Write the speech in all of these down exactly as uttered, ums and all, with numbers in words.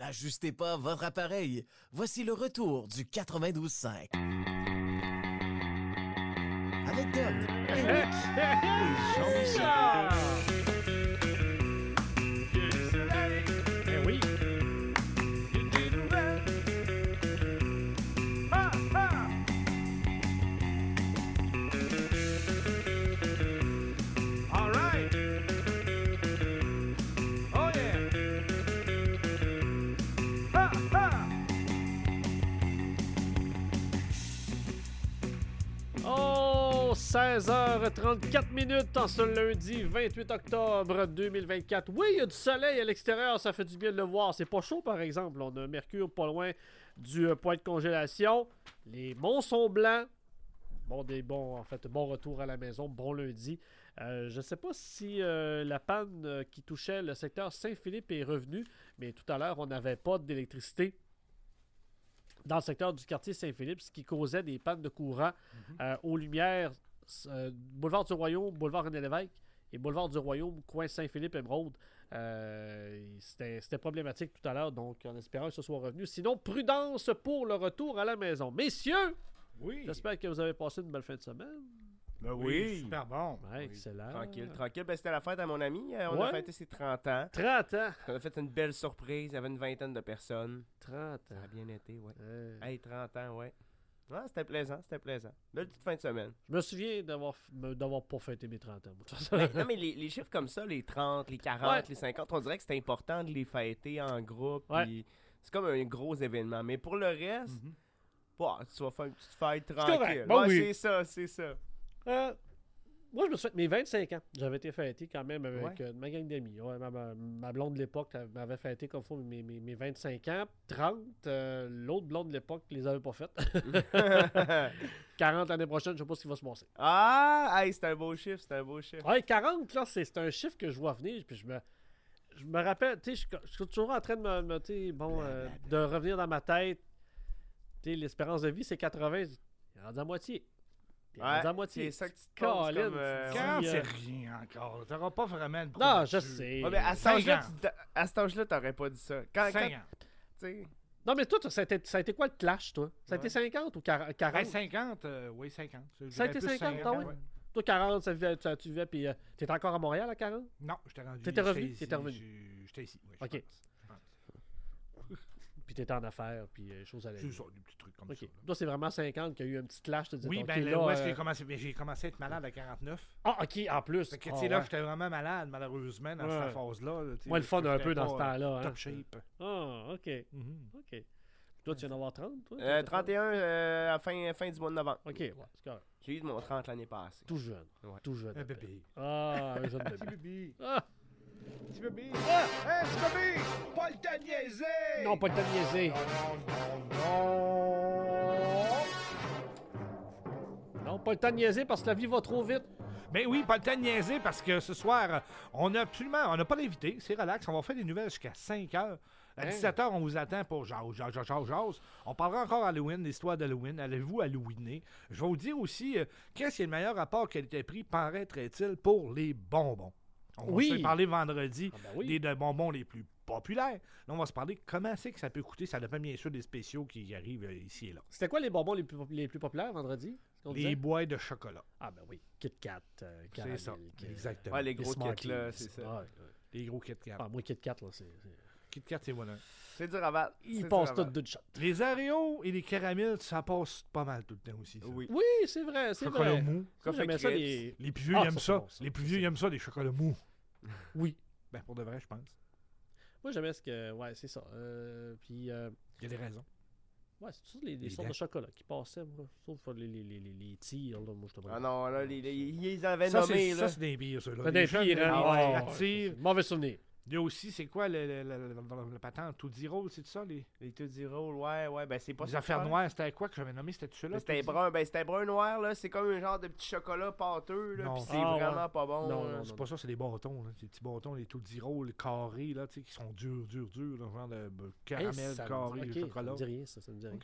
N'ajustez pas votre appareil. Voici le retour du quatre-vingt-douze cinq. Avec Doug, Eric et Jean-Michel. Ben oui. All right. Oh yeah. Ha ha. Oh, seize heures trente-quatre minutes en ce lundi vingt-huit octobre deux mille vingt-quatre. Oui, il y a du soleil à l'extérieur, ça fait du bien de le voir. C'est pas chaud, par exemple. On a Mercure pas loin du euh, point de congélation. Les monts sont blancs. Bon, des bons, en fait, bon retour à la maison, bon lundi. Euh, je ne sais pas si euh, la panne euh, qui touchait le secteur Saint-Philippe est revenue, mais tout à l'heure, on n'avait pas d'électricité dans le secteur du quartier Saint-Philippe, ce qui causait des pannes de courant mm-hmm. euh, aux lumières, euh, boulevard du Royaume, boulevard René-Lévesque et boulevard du Royaume, coin Saint-Philippe-Émeraude. Euh, c'était, c'était problématique tout à l'heure, donc en espérant que ce soit revenu. Sinon, prudence pour le retour à la maison. Messieurs, Oui. j'espère que vous avez passé une belle fin de semaine. Ben oui, Oui. super bon. Ouais, Oui. excellent. Tranquille, tranquille. Ben, c'était la fête à mon ami. Euh, On Ouais. a fêté ses trente ans. trente ans. On a fait une belle surprise. Il y avait une vingtaine de personnes. trente Ça a ans. bien été, ouais. Euh, Hey, trente ans, ouais. Ouais, c'était plaisant, c'était plaisant. Belle petite fin de semaine. je me souviens d'avoir, me- d'avoir pas fêté mes trente ans. moi, de toute façon. Ben, non, mais les, les chiffres comme ça, les trente, les quarante, Ouais. les cinquante, on dirait que c'est important de les fêter en groupe. Ouais. puis C'est comme un gros événement. Mais pour le reste, Mhm. bah, tu vas faire une petite fête correct. tranquille. Bon, Ouais, oui. c'est ça, c'est ça. Euh, moi, je me suis fait mes vingt-cinq ans. J'avais été fêté quand même avec Ouais. euh, ma gang d'amis. Ouais, ma, ma- ma blonde de l'époque elle m'avait fêté comme faut mes, mes, mes vingt-cinq ans. trente, euh, l'autre blonde de l'époque les avait pas faites. quarante l'année prochaine, je sais pas ce qui va se passer. Ah, hey, c'est un beau chiffre, c'est un beau chiffre. Ouais, quarante, là, c'est, c'est un chiffre que je vois venir. Puis je me, je me rappelle, tu sais, je, je suis toujours en train de me, me tu sais, bon, euh, de revenir dans ma tête. Tu sais, l'espérance de vie, c'est quatre-vingts. Il est rendu à moitié. Il est rendu à moitié. c'est ça que tu te penses Colin, comme... euh, tu- ouais. quarante, euh, c'est rien encore. T'auras pas vraiment de Non, je là-dessus. sais. Ouais, mais à cet âge-là, cinquante. tu- à cet âge-là, t'aurais pas dit ça. Quand, quand cinquante. tu sais... Non, mais toi, toi, ça a, été, ça a été quoi le clash, toi? Ça a été Ouais. cinquante ou quarante? Ben, cinquante, euh, oui, cinquante. Je Ça a dirais été plus cinquante, ah oui? ouais. Toi, quarante, ça vivait, tu, tu vivais, puis euh, t'étais encore à Montréal à quarante? Non, j'étais rendu. T'étais revenu? j'étais ici, T'étais revenu? j'ai- J'étais ici, oui. je Ok. pense, je pense. Puis t'étais en affaires, puis euh, les choses allaient C'est bien. ça, des petits trucs comme OK. ça. là. Toi, c'est vraiment cinquante qu'il y a eu un petit clash. Tu te dis, Oui, OK, ben là, là, où est-ce que euh, j'ai commencé? Ben, j'ai commencé à être malade à quarante-neuf. Ah, OK, en plus. Fait que, Ah, tu sais, là, ouais. j'étais vraiment malade, malheureusement, dans Ouais. cette phase-là. là, tu sais, Moi, le fun parce que un j'étais peu dans pas, ce temps-là. euh, hein. Top shape. Ah, OK. Mhm. OK. Puis toi, tu viens d'avoir trente, toi? Euh, trente et un euh, à la fin, fin du mois de novembre. OK, ouais, c'est correct. J'ai eu de mon trente l'année passée. Tout jeune. Ouais. Tout jeune. Un bébé. Ah, un jeune Petit bébé. bébé. Ah! Petit bébé. Ah! Hey, petit bébé! Pas le temps de niaiser! Non, pas le temps de niaiser. Non, non, non! Non, pas le temps de niaiser parce que la vie va trop vite. Ben oui, pas le temps de niaiser parce que ce soir, on a absolument, on n'a pas d'invité, c'est relax, on va faire des nouvelles jusqu'à cinq heures. À Hein? dix-sept heures, on vous attend pour jase, jase, jase, jase, jase. On parlera encore Halloween, l'histoire d'Halloween. Allez-vous Halloweener? Je vais vous dire aussi, euh, qu'est-ce qui est le meilleur rapport qualité-prix, paraîtrait-il, pour les bonbons? On Oui. va se parler vendredi Ah ben oui. des de bonbons les plus populaires. Là, on va se parler comment c'est que ça peut coûter. Ça dépend bien sûr des spéciaux qui arrivent euh, ici et là. C'était quoi les bonbons les plus, pop- les plus populaires vendredi? Ce qu'on Les disait? boîtes de chocolat. Ah, ben oui. Kit Kat, euh, caramel. C'est ça, Kit- exactement. Ouais, les gros Smarties. kits, là, c'est ça. Ouais, ouais. Les gros Kit Kat. Ah, moi, Kit Kat, là, c'est... c'est- Kit Kat, c'est voilà. C'est dur à battre. Ils c'est passent dur à tous battre. d'une shot. Les Oreos et les caramels, ça passe pas mal tout le temps aussi. ça. Oui. Oui, c'est vrai, c'est Chocolat vrai. mou. Ça, Coffee j'aimais ça, Crisp. les... Les plus vieux, Ah, ils aiment ça, ça. c'est bon, ça. Les plus vieux, ils aiment ça, les chocolats mous. Oui. Ben, pour de vrai, je pense. Moi, j'aimais ce que... Ouais, c'est ça. Euh, puis... euh, Il y a des raisons. Ouais, c'est toujours les, les Les sortes dents. de chocolat qui passaient, moi. Sauf les, les, les, les, les tirs, là. Moi, je te Ah non, là, les, les- ils avaient Ça, nommé, c'est là. ça, c'est des pires, ceux-là. C'est Les des jeunes, pires, là, hein? ils Ouais, attirent. ouais, mauvais souvenir. Il y a aussi, c'est quoi le, le, le, le, le- le patente Tootsie Roll, c'est ça? Les, Les Tootsie Roll, ouais, ouais, ben c'est pas les ça. affaires faire. noires, c'était quoi que j'avais nommé? C'était celui-là? Mais C'était Tootsie? brun, ben c'était brun noir, là. C'est comme un genre de petit chocolat pâteux, là. Non. Pis c'est Ah, vraiment ouais. pas bon. Non, là. non, C'est pas ça, c'est des bâtons, là. Des petits bâtons, les Tootsie Roll, les carrés, là, tu sais, qui sont durs, durs, durs, là, genre de euh, caramel, Hey, ça me carré, dit- le ok, chocolat. Ça me dit rien, ça, ça me dit rien. OK.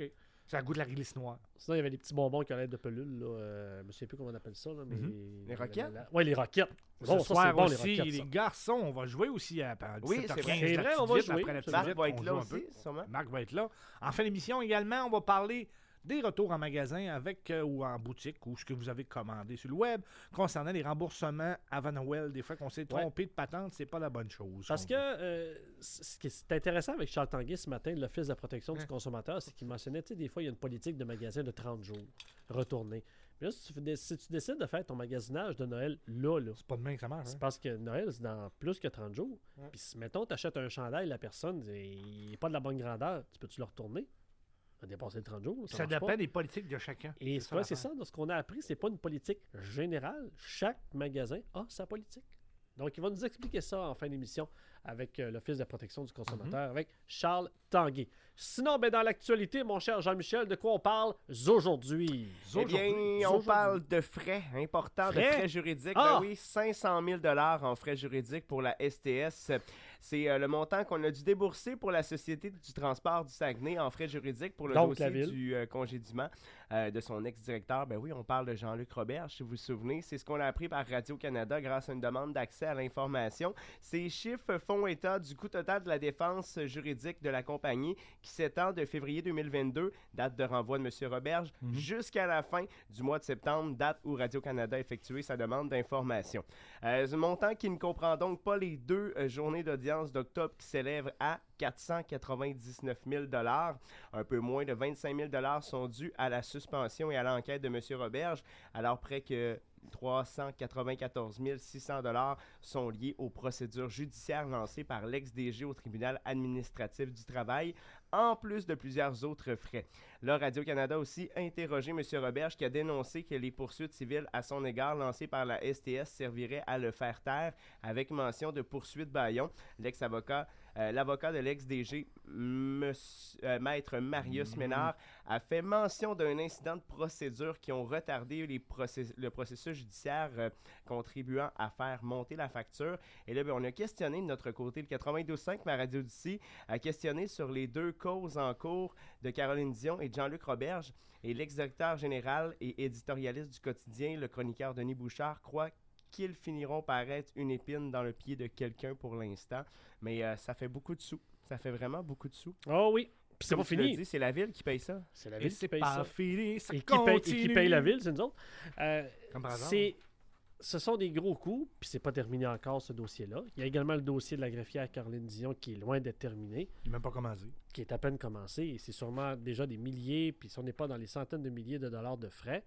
Ça goûte la glisse noire. Sinon, il y avait les petits bonbons qui allaient de pelule. Là. Euh, je ne sais plus comment on appelle ça. Là, mais... Mhm. Les roquettes? Oui, les roquettes. Ce Bon, ça, soir c'est bon, aussi, les les, roquettes, ça. garçons, on va jouer aussi à, à Oui, dix-sept heures c'est vrai. quinze, C'est la vrai, petite on va vite, jouer. après la petite Marc vite, va on être là joue un aussi, peu. sûrement. Marc va être là. En fin d'émission également, on va parler des retours en magasin avec euh, ou en boutique ou ce que vous avez commandé sur le web concernant les remboursements avant Noël. Des fois qu'on s'est trompé de patente, c'est pas la bonne chose. Parce qu'on que veut. euh, ce qui est intéressant avec Charles Tanguay ce matin, de l'Office de la protection Ouais. du consommateur, c'est qu'il mentionnait, tu sais, des fois, il y a une politique de magasin de trente jours retournée. Mais là, si tu, fais des- si tu décides de faire ton magasinage de Noël là, là, C'est pas demain que ça marche. c'est Hein? parce que Noël, c'est dans plus que trente jours. Ouais. Puis si, mettons, tu achètes un chandail, la personne, il n'est pas de la bonne grandeur, tu peux-tu le retourner? Ça a dépassé le trente jours. Ça, Ça marche dépend pas. des politiques de chacun. Et C'est c'est ça ça, l'affaire. ça. Ce qu'on a appris, c'est pas une politique générale. Chaque magasin a sa politique. Donc, il va nous expliquer ça en fin d'émission avec euh, l'Office de la protection du consommateur, avec Charles Tanguay. Sinon, ben, dans l'actualité, mon cher Jean-Michel, de quoi on parle aujourd'hui? Eh bien, Aujourd'hui. on Aujourd'hui. parle de frais importants, Frais? de frais juridiques. Ah! Ben oui, cinq cent mille dollars en frais juridiques pour la S T S. C'est euh, le montant qu'on a dû débourser pour la Société du transport du Saguenay en frais juridiques pour le Donc, la dossier ville. du euh, congédiement euh, de son ex-directeur. Ben oui, on parle de Jean-Luc Roberge, si vous vous souvenez. C'est ce qu'on a appris par Radio-Canada grâce à une demande d'accès à l'information. Ces chiffres font état du coût total de la défense juridique de la compagnie qui s'étend de février deux mille vingt-deux, date de renvoi de M. Roberge, Mhm. jusqu'à la fin du mois de septembre, date où Radio-Canada a effectué sa demande d'information. Euh, ce montant qui ne comprend donc pas les deux euh, journées d'audience d'octobre qui s'élèvent à quatre cent quatre-vingt-dix-neuf mille dollars. Un peu moins de vingt-cinq mille dollars sont dus à la suspension et à l'enquête de M. Roberge, alors près que trois cent quatre-vingt-quatorze mille six cents dollars sont liés aux procédures judiciaires lancées par l'ex-D G au tribunal administratif du travail, en plus de plusieurs autres frais. Là, Radio-Canada a aussi interrogé M. Roberge qui a dénoncé que les poursuites civiles à son égard lancées par la S T S serviraient à le faire taire avec mention de poursuite bâillon. L'ex-avocat, euh, l'avocat de l'ex-D G, monsieur- euh, maître Marius Ménard, a fait mention d'un incident de procédure qui ont retardé les process- le processus judiciaire euh, contribuant à faire monter la facture. Et là, ben, on a questionné de notre côté, le quatre-vingt-douze cinq, ma radio d'ici, a questionné sur les deux causes en cours de Caroline Dion et de Jean-Luc Roberge. Et l'ex-directeur général et éditorialiste du quotidien, le chroniqueur Denis Bouchard, croit qu'ils finiront par être une épine dans le pied de quelqu'un pour l'instant. Mais euh, ça fait beaucoup de sous. Ça fait vraiment beaucoup de sous. Oh oui. Puis c'est Comme pas tu l'as fini. dit, c'est la ville qui paye ça. C'est la Et ville qui c'est paye pas ça. fini, ça Et qui, paye, et continue. qui paye la ville, c'est nous autres. Euh, Comme par hasard. c'est, ce sont des gros coûts, puis c'est pas terminé encore, ce dossier-là. Il y a également le dossier de la greffière Caroline Dion qui est loin d'être terminé, Il n'a même pas commencé. qui est à peine commencé, et c'est sûrement déjà des milliers, puis si on n'est pas dans les centaines de milliers de dollars de frais.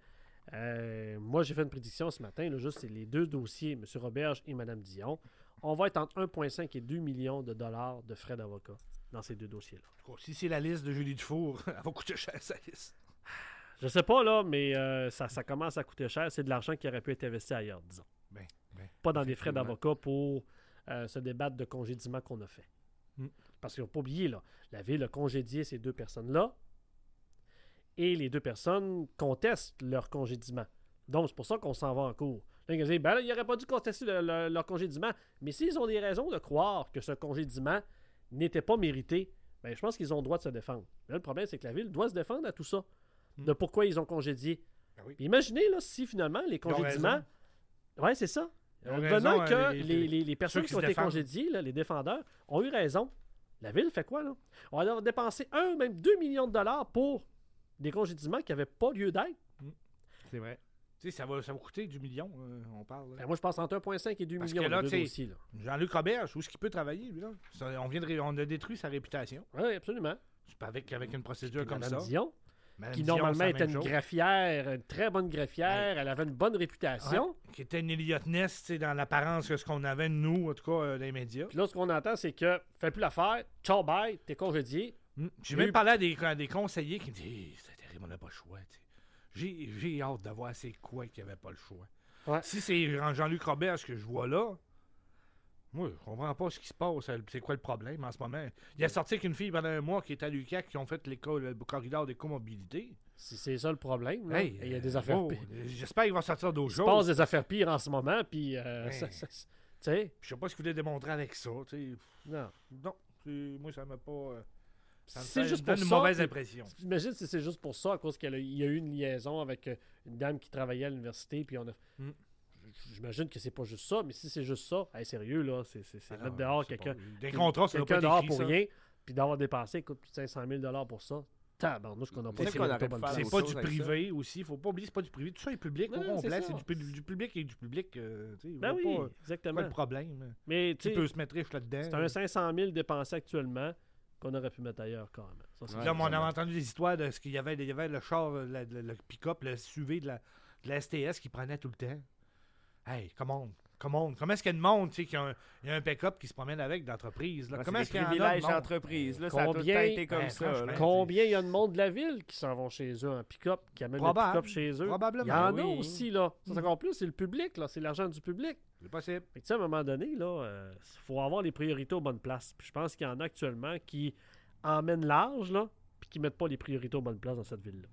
Euh, moi, j'ai fait une prédiction ce matin, là, juste c'est les deux dossiers, M. Roberge et Mme Dion. On va être entre un virgule cinq et deux millions de dollars de frais d'avocat dans ces deux dossiers-là. En tout cas, si c'est la liste de Julie Dufour, elle va coûter cher, sa liste. Je sais pas, là, mais euh, ça, ça commence à coûter cher. C'est de l'argent qui aurait pu être investi ailleurs, disons. Ben, ben, Pas dans des frais effectivement. d'avocat pour euh, se débattre de congédiement qu'on a fait. Mm. Parce qu'il ne faut pas oublier, là, la Ville a congédié ces deux personnes-là et les deux personnes contestent leur congédiement. Donc, c'est pour ça qu'on s'en va en cours. Là, ils vont dire, ben là, ils n'auraient pas dû contester le- le- leur congédiement. Mais s'ils ont des raisons de croire que ce congédiement n'était pas mérité, ben, je pense qu'ils ont le droit de se défendre. Mais là, le problème, c'est que la Ville doit se défendre à tout ça. Mm. De pourquoi ils ont congédié. Ben oui. Puis imaginez, là, si finalement, les Ils ont congédiements... raison. Ouais, c'est ça. Ils ont Venant raison, que hein, les, les- les- les personnes ceux qui qui ont se été défendent. congédiées, là, les défendeurs, ont eu raison. La Ville fait quoi, là? On va avoir dépensé un, même deux millions de dollars pour des congédiements qui n'avaient pas lieu d'être. C'est vrai. Tu sais, ça va, ça va coûter du million, euh, on parle. là. Ben, moi, je pense entre un virgule cinq et deux Parce millions que là, de deux tu sais, dossiers. Là. Jean-Luc Roberge, où est-ce qu'il peut travailler, lui, là? Ça, on, vient de, ré- on a détruit sa réputation. Oui, absolument. C'est pas avec, avec une procédure Puis comme Madame ça. Dion, Madame qui Dion, normalement c'est la était même une chose. greffière, une très bonne greffière, elle avait une bonne réputation. Ouais, qui était une Elliot Ness, tu sais, dans l'apparence que ce qu'on avait de nous, en tout cas, euh, dans les médias. Puis là, ce qu'on entend, c'est que fais plus l'affaire, ciao, bye, t'es congédié. Hmm. J'ai Il y a même eu- parlé à des, à des conseillers qui me disent hey, c'est terrible, on n'a pas le choix. tu sais. J'ai, j'ai hâte de voir c'est quoi qu'il n'y avait pas le choix. Ouais. Si c'est Jean- Jean-Luc Roberge que je vois là, moi, je comprends pas ce qui se passe. C'est quoi le problème en ce moment? Il a sorti avec une fille pendant un mois qui est à l'U Q A C qui ont fait l'école, le corridor d'écomobilité. Si c'est ça le problème, là, Hey, il y a des euh, affaires oh, pires. j'espère qu'il va sortir d'autres Il se passe choses. des affaires pires en ce moment, puis euh, Ouais. ça- ça- ça- tu sais, Je sais pas ce qu'il voulait démontrer avec ça. tu sais. non. Non, c'est- moi, ça m'a pas. euh, Ça me c'est fait- juste donne pour une ça, mauvaise puis- impression. Imagine si c'est juste pour ça, à cause qu'il y a eu une liaison avec euh, une dame qui travaillait à l'université, puis on a... Mm. J'imagine que c'est pas juste ça, mais si c'est juste ça, hey, sérieux, là, c'est c'est- c'est Ah mettre non, dehors c'est quelqu'un... pas- Des contrats, ça doit quelqu'un pas dehors être écrit, pour ça. rien, puis d'avoir dépensé, écoute, plus de cinq cent mille dollars pour ça. Tabarnouche qu'on a pas C'est de qu'on aurait bonne pu faire place. C'est autre pas chose du avec privé aussi. Faut pas oublier, c'est pas du privé. Tout ça est public Non, au non, complet. c'est C'est ça. du, pu- du public et du public. euh, tu sais, Ben vois oui, pas, exactement. pas le problème. Mais Tu tu peux sais, se mettre riche là-dedans. c'est un cinq cent mille dépensé actuellement qu'on aurait pu mettre ailleurs quand même. Ça, c'est Ouais. Là, mais on certain. avait entendu des histoires de ce qu'il y avait. Il y avait le char, le, le- le pick-up, le S U V de la, de la S T S qui prenait tout le temps. Hey, comment Comment Comment est-ce qu'il y a de monde, tu sais, qui a un, il y a un pick-up qui se promène avec d'entreprise? Là? Ouais, Comment c'est est-ce des qu'il y en a de privilèges monde? d'entreprise, là, ça a tout le Combien- temps été comme Ben, ça. là. franchement, Combien il y a de monde de la ville qui s'en vont chez eux en pick-up, qui amènent Probable. le pick-up chez eux? Il y Probablement. en a oui. aussi, là. Ça, c'est Mm. encore plus, c'est le public, là. C'est l'argent du public. C'est possible. Fait que, tu sais, à un moment donné, là, il faut avoir les priorités aux bonnes places. Puis je pense qu'il y en a actuellement qui emmènent large, là, puis qui mettent pas les priorités aux bonnes places dans cette ville-là.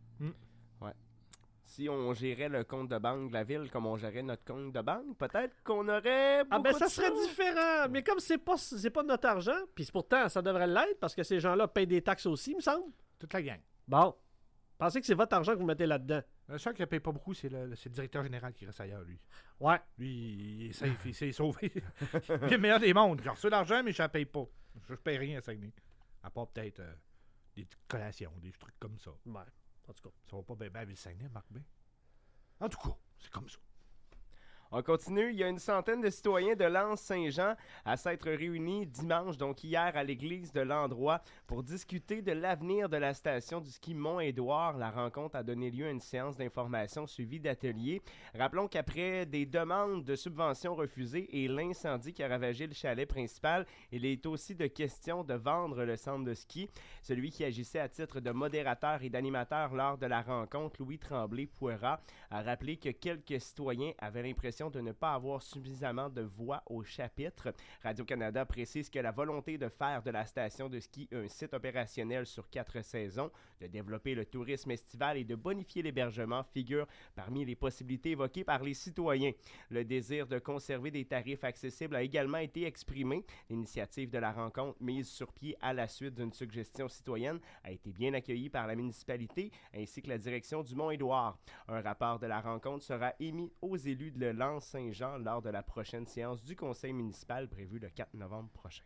Si on gérait le compte de banque de la ville comme on gérait notre compte de banque, peut-être qu'on aurait Ah ben beaucoup ça de serait sous. différent, mais comme c'est pas c'est pas notre argent, puis pourtant ça devrait l'être parce que ces gens-là payent des taxes aussi, il me semble. Toute la gang. Bon, pensez que c'est votre argent que vous mettez là-dedans. Le seul qui ne paye pas beaucoup, c'est le, c'est le directeur général qui reste ailleurs, lui. Ouais. Lui, il est safe, il s'est sauvé. Il est le meilleur des mondes. J'ai reçu l'argent, mais je ne paye pas. Je ne paye rien à Saguenay. À part peut-être euh, des petites collations, des trucs comme ça. Ouais, en tout cas. Ça va pas bien bien avec le Saguenay, Marc B. En tout cas, c'est comme ça. On continue. Il y a une centaine de citoyens de Lens-Saint-Jean à s'être réunis dimanche, donc hier, à l'église de l'endroit pour discuter de l'avenir de la station du ski Mont-Édouard. La rencontre a donné lieu à une séance d'information suivie d'ateliers. Rappelons qu'après des demandes de subventions refusées et l'incendie qui a ravagé le chalet principal, il est aussi de question de vendre le centre de ski. Celui qui agissait à titre de modérateur et d'animateur lors de la rencontre, Louis Tremblay-Pouera, a rappelé que quelques citoyens avaient l'impression de ne pas avoir suffisamment de voix au chapitre. Radio-Canada précise que la volonté de faire de la station de ski un site opérationnel sur quatre saisons, de développer le tourisme estival et de bonifier l'hébergement figure parmi les possibilités évoquées par les citoyens. Le désir de conserver des tarifs accessibles a également été exprimé. L'initiative de la rencontre, mise sur pied à la suite d'une suggestion citoyenne, a été bien accueillie par la municipalité ainsi que la direction du Mont-Édouard. Un rapport de la rencontre sera émis aux élus de Lens-Saint-Jean lors de la prochaine séance du conseil municipal prévue le quatre novembre prochain.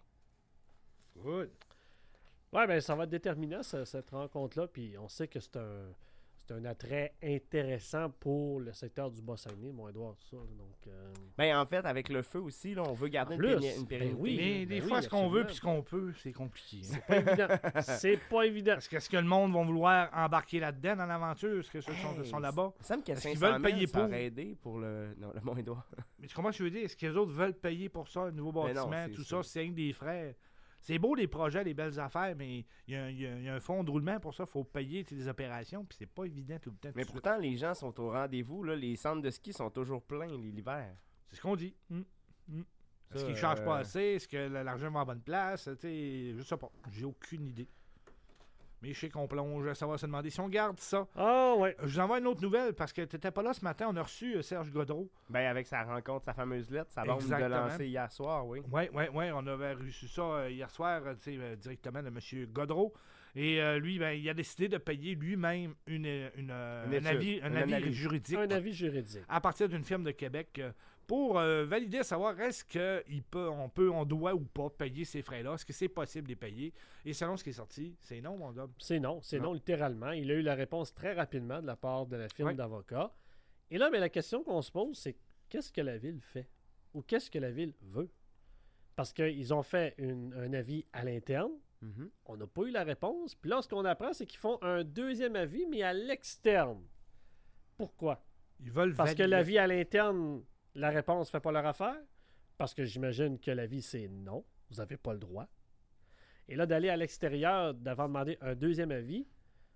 Good. Ouais, ben ça va être déterminant, ce- cette rencontre-là, puis on sait que c'est un, c'est un attrait intéressant pour le secteur du Bas-Saguenay, Mont-Édouard, tout ça. là. Donc, euh, Ben, en fait, avec le feu aussi, là, on veut garder En une, plus, péri- une ben pérennité. oui. Mais des ben fois, oui, ce qu'on veut absolument. puis ce qu'on peut, c'est compliqué. hein. c'est pas évident. C'est pas évident. Parce que est-ce que le monde va vouloir embarquer là-dedans dans l'aventure? Est-ce que ceux qui sont, Hey, sont là-bas? Il me semble que Est-ce qu'ils cinq cent veulent mille, payer ça pour? aurait aidé pour le, non, le Mont-Édouard. Mais tu comprends ce que je veux dire? Est-ce que les autres veulent payer pour ça, un nouveau Mais non, bâtiment, c'est tout ça. ça, c'est rien que des frais? C'est beau les projets, les belles affaires, mais il y, a un- il y a- il y a un fonds de roulement pour ça. Il faut payer tu sais, des opérations, puis c'est pas évident tout le temps. Mais tout de suite. pourtant, les gens sont au rendez-vous. Là. Les centres de ski sont toujours pleins l'hiver. C'est ce qu'on dit. Hum, hum. Est-ce Ça, qu'ils ne chargent euh, pas assez? Est-ce que la- l'argent va à bonne place? Tu sais, je sais pas. J'ai aucune idée. Mais je sais qu'on plonge, ça va se demander si on garde ça. Ah ouais. Je vous envoie une autre nouvelle parce que tu n'étais pas là ce matin. On a reçu euh, Serge Godreau. Ben, avec sa rencontre, sa fameuse lettre, sa bombe de Exactement. lancer hier soir, oui. Oui, oui, oui. On avait reçu ça euh, hier soir euh, tu sais, euh, directement de M. Godreau. Et euh, lui, ben, il a décidé de payer lui-même une, une, euh, Une un étude, avis, un une avis analyse. juridique Un avis juridique. à partir d'une firme de Québec euh, pour euh, valider, savoir est-ce qu'on peut, on peut, on doit ou pas payer ces frais-là. Est-ce que c'est possible de les payer? Et selon ce qui est sorti, c'est non, mon homme. C'est non, c'est Non. non. littéralement. Il a eu la réponse très rapidement de la part de la firme Ouais. d'avocats. Et là, mais la question qu'on se pose, c'est qu'est-ce que la ville fait? Ou qu'est-ce que la ville veut? Parce qu'ils ont fait une- un avis à l'interne. Mhm. On n'a pas eu la réponse. Puis là, ce qu'on apprend, c'est qu'ils font un deuxième avis, mais à l'externe. Pourquoi? Ils veulent Parce que valider. l'avis à l'interne, la réponse ne fait pas leur affaire. Parce que j'imagine que l'avis, c'est non. Vous n'avez pas le droit. Et là, d'aller à l'extérieur, d'avoir demandé un deuxième avis,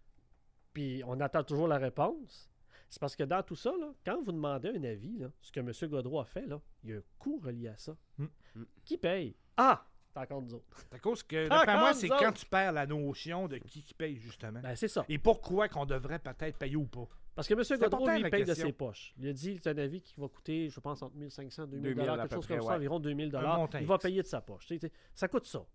puis on attend toujours la réponse, c'est parce que dans tout ça, là, quand vous demandez un avis, là, ce que M. Godreau a fait, là, il y a un coût relié à ça. Mm. Mm. Qui paye? Ah! C'est encore nous autres. C'est à cause que, Ah, d'après moi, comme c'est nous quand autres. tu perds la notion de qui, qui paye, justement. Ben, c'est ça. Et pourquoi qu'on devrait peut-être payer ou pas. Parce que M. Godreau, important, lui, la paye de question. ses poches. Il a dit c'est un avis qui va coûter, je pense, entre mille cinq cents et deux mille deux mille à quelque peu chose près, comme ça, ouais. environ deux mille Un montant Il va X. payer de sa poche. Tu sais, tu sais, ça coûte ça.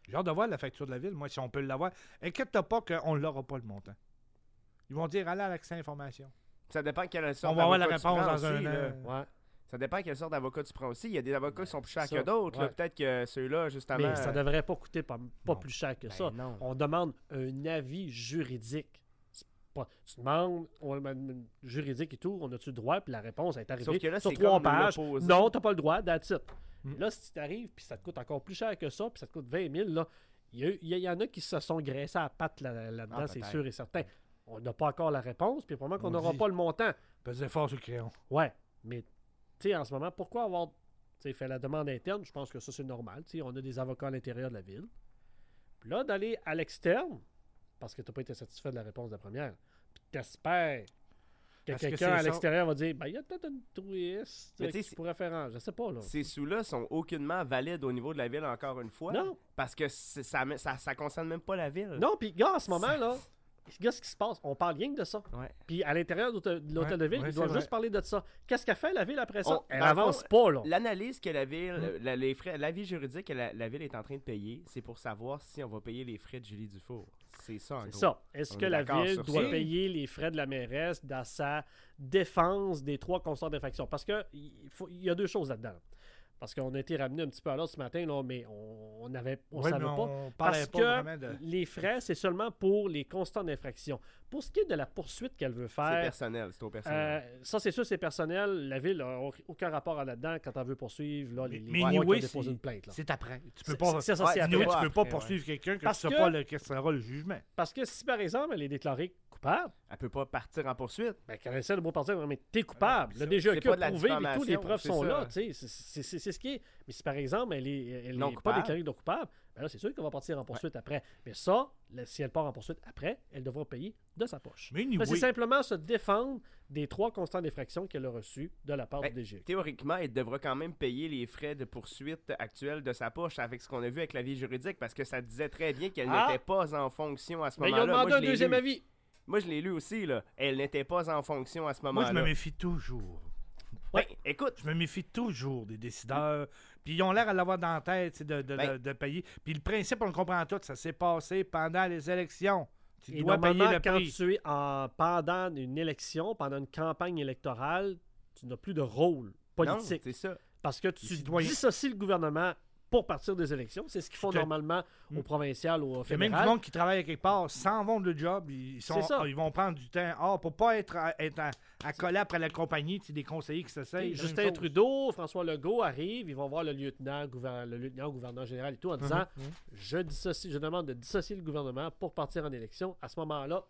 J'ai hâte de voir la facture de la ville, moi, si on peut l'avoir. Inquiète-toi pas qu'on ne l'aura pas le montant. Ils vont dire, allez à l'accès information. Ça dépend quelle sorte On va avoir la d'avocat tu réponse prends dans un aussi, là. an. Ouais. Ça dépend quelle sorte d'avocat tu prends aussi. Il y a des avocats qui sont plus chers ça, que d'autres. là. ouais. Peut-être que ceux-là, justement... Mais ça euh, devrait pas coûter pas, pas Non. plus cher que ben ça. non. On demande un avis juridique. C'est Pas, tu demandes on, demande juridique et tout, on a-tu le droit? Puis la réponse est arrivée Sauf que là, sur c'est trois comme pages. l'opposé. Non, t'as pas le droit, that's it. Mm. Là, si tu arrives, puis ça te coûte encore plus cher que ça, puis ça te coûte vingt mille, là, il y, a- il y, a- il y en a qui se sont graissés à la patte là- là-dedans, Ah, c'est peut-être. sûr et certain. On n'a pas encore la réponse, puis probablement qu'on On n'aura dit. pas le montant. Pesez fort sur le crayon. Ouais, mais tu sais, en ce moment, pourquoi avoir tu sais, fait la demande interne? Je pense que ça, c'est normal. Tu sais, on a des avocats à l'intérieur de la ville. Puis là, d'aller à l'externe, parce que tu n'as pas été satisfait de la réponse de la première, puis t'espères que Parce que quelqu'un c'est à ça. l'extérieur va dire, ben, il y a peut-être une twist Mais euh, tu sais, qui c'est- pourrait faire un. Je sais pas, là. Ces sous-là sont aucunement valides au niveau de la ville, encore une fois. Non. Parce que c'est- ça, ne ça, ça concerne même pas la ville. Non, puis gars, en ce moment, là, gars, ce qui se passe, on parle rien que de ça. Ouais. Puis à l'intérieur de l'hôtel de l'hôtel Ouais, de ville, ouais, ils doivent c'est juste vrai. parler de ça. Qu'est-ce qu'a fait la ville après ça? On- Elle dans le avance fond, pas, là. L'analyse que la ville, Mm. la, les frais, l'avis juridique que la, la ville est en train de payer, c'est pour savoir si on va payer les frais de Julie Dufour. C'est ça, en C'est gros. ça. Est-ce On que est la d'accord ville sur doit ça. payer les frais de la mairesse dans sa défense des trois constants d'infraction? Parce que il faut- il y a deux choses là-dedans. Parce qu'on a été ramené un petit peu à l'ordre ce matin, là, mais on on avait, on Oui, savait mais pas. on parlait Parce pas que vraiment de... les frais, c'est seulement pour les constants d'infraction. Pour ce qui est de la poursuite qu'elle veut C'est faire, personnel, c'est au personnel. euh, ça, c'est sûr, c'est personnel. La ville n'a aucun rapport à là-dedans quand elle veut poursuivre là, les, Mais- les mais droits qui ont anyway, déposé c'est- une plainte. là. C'est après. Tu peux C'est- pas... c'est ça, Ouais, c'est Anyway, après. tu peux pas après, poursuivre quelqu'un que Parce tu sais que- pas le, quel sera le jugement. Parce que si, par exemple, elle est déclarée coupable, Elle peut pas partir en poursuite. ben, quand elle essaie de beau partir, mais t'es coupable. ça, Le D G E c'est Q a pas de la prouvé, mais tous les diffamation, preuves c'est sont ça. là. tu sais, c'est- C'est c'est- c'est ce qui est. Mais si, par exemple, elle est, elle Non est pas coupable. déclarée non coupable, ben là, c'est sûr qu'elle va partir en poursuite après. Mais ça, là, si elle part en poursuite après, elle devra payer de sa poche. Mais Là, anyway, c'est simplement se défendre des trois constants d'infraction qu'elle a reçus de la part Ben, du D G E Q. Théoriquement, elle devra quand même payer les frais de poursuite actuels de sa poche avec ce qu'on a vu avec l'avis juridique parce que ça disait très bien qu'elle Ah! n'était pas en fonction à ce Mais ils ont moment-là. demandé Moi, un je l'ai deuxième lu. avis. Moi, je l'ai lu aussi, là. Elle n'était pas en fonction à ce moi, moment-là. je me méfie toujours. Ben, écoute, Je me méfie toujours des décideurs. Puis ils ont l'air à l'avoir dans la tête, c'est de, de, Ben- de- de payer. Puis le principe, on le comprend tout, ça s'est passé pendant les élections. Tu Et dois payer normalement, le quand prix. tu es en, pendant une élection, pendant une campagne électorale, tu n'as plus de rôle non, politique. c'est ça. Parce que tu citoyens. dissocies le gouvernement pour partir des élections. C'est ce qu'ils font Te- normalement au Mm. provincial ou au Il y a même du fédéral. monde qui travaille à quelque part, s'en vont de job, ils, sont, C'est ça. ils vont prendre du temps. Ah, pour pas être, à, être à, à coller après la compagnie, c'est des conseillers qui s'essayent. Et la même Justin chose. Trudeau, François Legault arrivent, ils vont voir le lieutenant, gouver- le lieutenant gouverneur général et tout en disant Mhm, mhm. je, dissocie, je demande de dissocier le gouvernement pour partir en élection. À ce moment-là,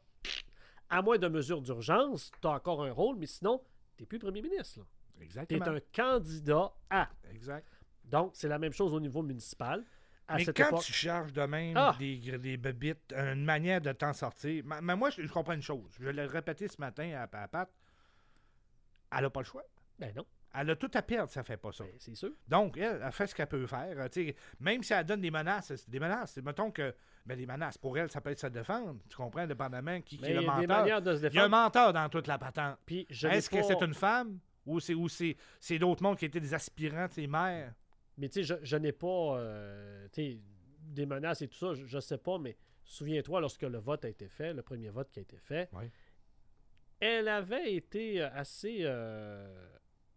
à moins de mesures d'urgence, tu as encore un rôle, mais sinon, tu n'es plus premier ministre. Tu es Exactement. un candidat à. Exact. Donc, c'est la même chose au niveau municipal. À Mais cette quand époque, tu charges de même Ah! des, gr- des bébites, une manière de t'en sortir. Mais, mais moi, je, je comprends une chose. Je l'ai répété ce matin à, à Pat. Elle n'a pas le choix. ben non, Elle a tout à perdre, ça fait pas ça. ben, c'est sûr. Donc, elle, elle fait ce qu'elle peut faire. Euh, tu sais, même si elle donne des menaces, c'est des menaces. Mettons que ben, les menaces, pour elle, ça peut être se défendre. Tu comprends, dépendamment qui, qui Mais est le il y a des menteur. manières de se Il y a un défendre. menteur dans toute la patente. Puis je n'ai Est-ce que pas- c'est une femme ou c'est ou c'est, c'est d'autres mondes qui étaient des aspirants de ses mères? Mais tu sais, je, je n'ai pas euh, tu sais, des menaces et tout ça, je ne sais pas, mais souviens-toi, lorsque le vote a été fait, le premier vote qui a été fait, Oui. elle avait été euh, assez... euh,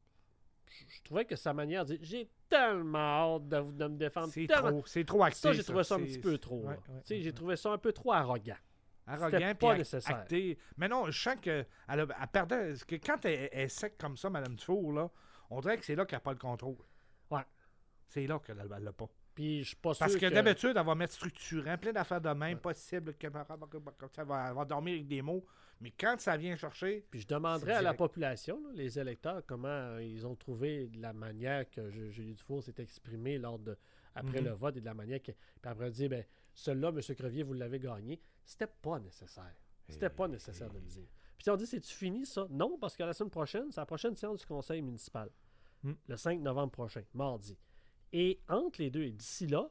je je trouvais que sa manière de dire « J'ai tellement hâte de, de me défendre. C'est tellement- trop, c'est trop acté. Ça, j'ai trouvé ça un C'est- petit peu trop. ouais, là. ouais, Tu sais, ouais, j'ai ouais. trouvé ça un peu trop arrogant. Arrogant, C'était puis pas ac- nécessaire. acté. Mais non, je sens qu'elle a, elle perdait. Parce que quand elle, elle est sec comme ça, Mme Dufour, là, on dirait que c'est là qu'elle n'a pas le contrôle. Ouais. C'est là qu'elle ne l'a pas. Puis je suis pas sûr Parce que, que... d'habitude, elle va mettre structurant, plein d'affaires de même, possible que ça va, elle va dormir avec des mots. Mais quand ça vient chercher, Puis je demanderais C'est à la direct. population, là, les électeurs, comment euh, ils ont trouvé la manière que J- Julie Dufour s'est exprimée lors de, après Mhm. le vote et de la manière que. Puis après dire, ben, celui-là, M. Crevier, vous l'avez gagné. C'était pas nécessaire. C'était pas nécessaire de le dire. Puis on dit, c'est-tu fini ça? Non, parce que la semaine prochaine, c'est la prochaine séance du conseil municipal. Mm. Le cinq novembre prochain, mardi. Et entre les deux, et d'ici là,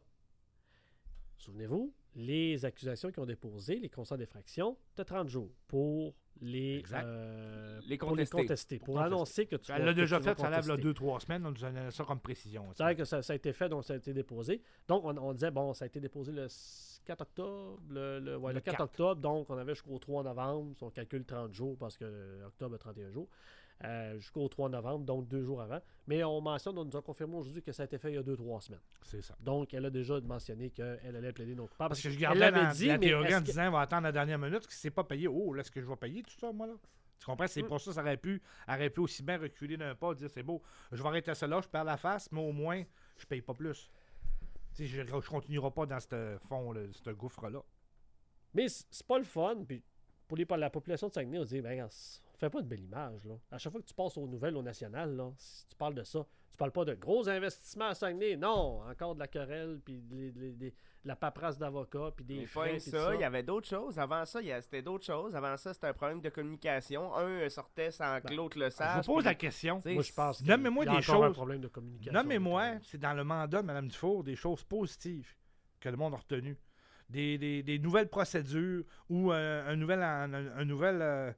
souvenez-vous, les accusations qui ont déposé, les constats d'infraction, tu as trente jours pour les, euh, Les pour les contester. contester. Pour, Pour annoncer que tu Elle vas- l'a que déjà tu vas fait, ça lève contester. deux trois semaines, on nous a donné ça comme précision. C'est vrai que ça, ça a été fait, donc ça a été déposé. Donc, on, on disait, bon, ça a été déposé le quatre octobre, le, le- ouais, Le le quatre quatre. octobre, donc on avait jusqu'au trois novembre, si on calcule trente jours, parce que euh, octobre a trente et un jours, euh, jusqu'au trois novembre, donc deux jours avant. Mais on mentionne, on nous a confirmé aujourd'hui que ça a été fait il y a deux trois semaines. C'est ça. Donc, elle a déjà mentionné qu'elle allait plaider non coupable. Parce que je Elle gardais l'avait la, dit, la mais théorie est-ce en que- disant, on va attendre la dernière minute, que c'est pas payé. Oh, là, est-ce que je vais payer tout ça, moi, là? Tu comprends? C'est Mm. pour ça ça aurait pu, aurait pu aussi bien reculer d'un pas, dire, c'est beau, je vais arrêter ça là, je perds la face, mais au moins, je paye pas plus. Tu sais, je, je continuerai pas dans ce fond, là, ce gouffre-là. Mais c- c'est pas le fun. Puis pour les, la population de Saguenay, on dit, ben, regarde, on fait pas une belle image. Là. À chaque fois que tu passes aux nouvelles, au national, là, si tu parles de ça, tu parles pas de gros investissements à Saguenay. Non, encore de la querelle, puis de, de- de- de la paperasse d'avocats, puis des Mais frais. pas puis ça, tout il y avait d'autres choses. Avant ça, il y a- c'était d'autres choses. Avant ça, c'était un problème de communication. Un euh, sortait sans que Ben, l'autre le Je sache. vous pose puis- la question. tu sais, Moi, je pense qu'il Nommez-moi y a des encore un choses. problème de communication. Nommez-moi, avec, euh, c'est dans le mandat de Mme Dufour, des choses positives que le monde a retenues. Des, des- des nouvelles procédures ou euh, un nouvel, un, un nouvel, euh,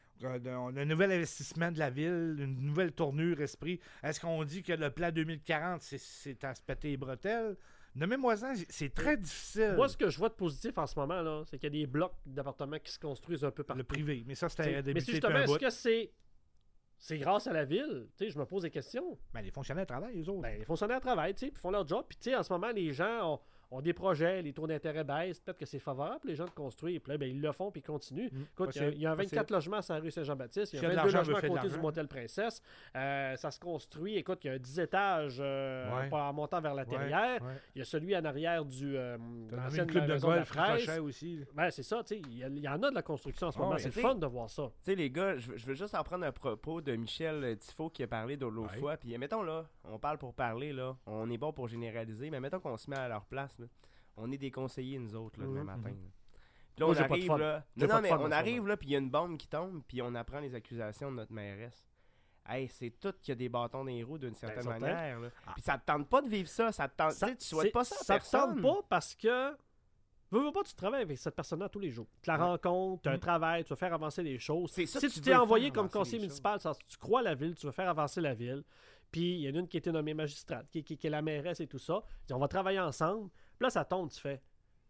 un, un nouvel investissement de la ville, une nouvelle tournure esprit. Est-ce qu'on dit que le plan deux mille quarante, c'est, c'est à se péter les bretelles? Nommez-moi ça, c'est très difficile. Moi, ce que je vois de positif en ce moment, là, c'est qu'il y a des blocs d'appartements qui se construisent un peu partout. Le privé, mais ça, T'sais, c'était mais débuté c'est depuis justement, un est-ce bout. que c'est c'est grâce à la ville? Tu sais, je me pose des questions. Ben, les fonctionnaires travaillent, eux autres. Ben, les fonctionnaires travaillent, tu sais, puis font leur job. Puis, tu sais, en ce moment, les gens ont, ont des projets, les taux d'intérêt baissent. Peut-être que c'est favorable pour les gens de construire. Puis là, ben, ils le font, puis ils continuent. Mm, Écoute, il y a- il y, a un possible, vingt-quatre logements sur la rue Saint-Jean-Baptiste. Il y Qui a a de vingt-deux l'argent, logements veut à faire de côté du l'argent. motel Princesse. Euh, ça se construit. Écoute, il y a un dix étages euh, Ouais. en montant vers la Ouais, terrière. ouais. Il y a celui en arrière du euh, T'as nommé l'ancienne une club de maison de la golf, fraise. Crochet aussi. là. Ben, c'est ça, tu sais. Il y, a- il y en a de la construction en ce Ah moment. ouais. C'est le Tu sais, fun de voir ça. Tu sais, les gars, je veux- je veux juste en prendre un propos de Michel euh, Tifo qui a parlé de l'autre Ouais. fois. Puis, mettons là, on parle pour parler, là. On est bon pour généraliser, mais mettons qu'on se met à leur place, là. On est des conseillers, nous autres, là, demain Mhm. matin. là. Puis là, Moi, on j'ai pas de arrive, fun. là. J'ai Non, pas non, de mais fun en on ce arrive, moment. là, puis il y a une bombe qui tombe, puis on apprend les accusations de notre mairesse. Hey, c'est tout qu'il y a des bâtons dans les roues d'une certaine certain. manière, là. Ah. Puis ça te tente pas de vivre ça. Ça te tente, tu sais, tu souhaites c'est- pas ça à Ça te personne. tente pas parce que. Veux, veux pas, tu travailles avec cette personne-là tous les jours. Tu la Ouais. rencontres, tu as un Mm. travail, tu vas faire avancer les choses. C'est ça Si que tu tu t'es veux envoyé faire comme avancer conseiller les municipal, ça- tu crois à la ville, tu veux faire avancer la ville. Puis il y en a une qui a été nommée magistrate, qui, qui- qui est la mairesse et tout ça. Ils disent, on va travailler ensemble. Puis là, ça tombe, tu fais.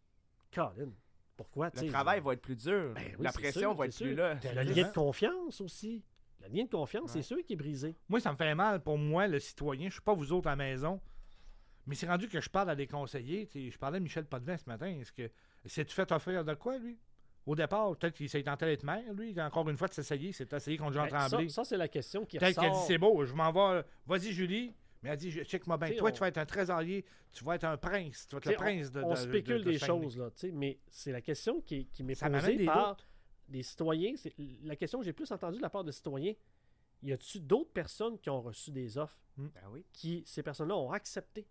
Colin, pourquoi? tu Le sais, travail va être plus dur. Ben oui, la c'est pression sûr, va être c'est plus sûr. là. Puis le lien de confiance aussi. Le lien de confiance, c'est Ouais. sûr qui est brisé. Moi, ça me fait mal pour moi, le citoyen. Je suis pas vous autres à la maison. Mais c'est rendu que je parle à des conseillers. Tu sais, je parlais à Michel Potvin ce matin. Est-ce que s'est-tu fait offrir de quoi, lui? Au départ, peut-être qu'il s'est tenté d'être maire, lui. Encore une fois, de s'essayer. C'est essayé contre Jean Ben, ça, Tremblay. ça, c'est la question qui Peut-être qu'elle ressort. dit c'est beau, je m'en vais. Vas-y, Julie. Mais elle dit, je- check-moi bien. T'sais, Toi, on- tu vas être un trésorier. Tu vas être un prince. Tu vas être le T'sais, prince de. on de- spécule de- de des Saguenay. choses, là, tu sais, mais c'est la question qui, qui m'est Ça m'amène posée des par des citoyens. C'est la question que j'ai plus entendue de la part de citoyens. Y a-tu d'autres personnes qui ont reçu des offres Ben oui. qui, ces personnes-là, ont accepté?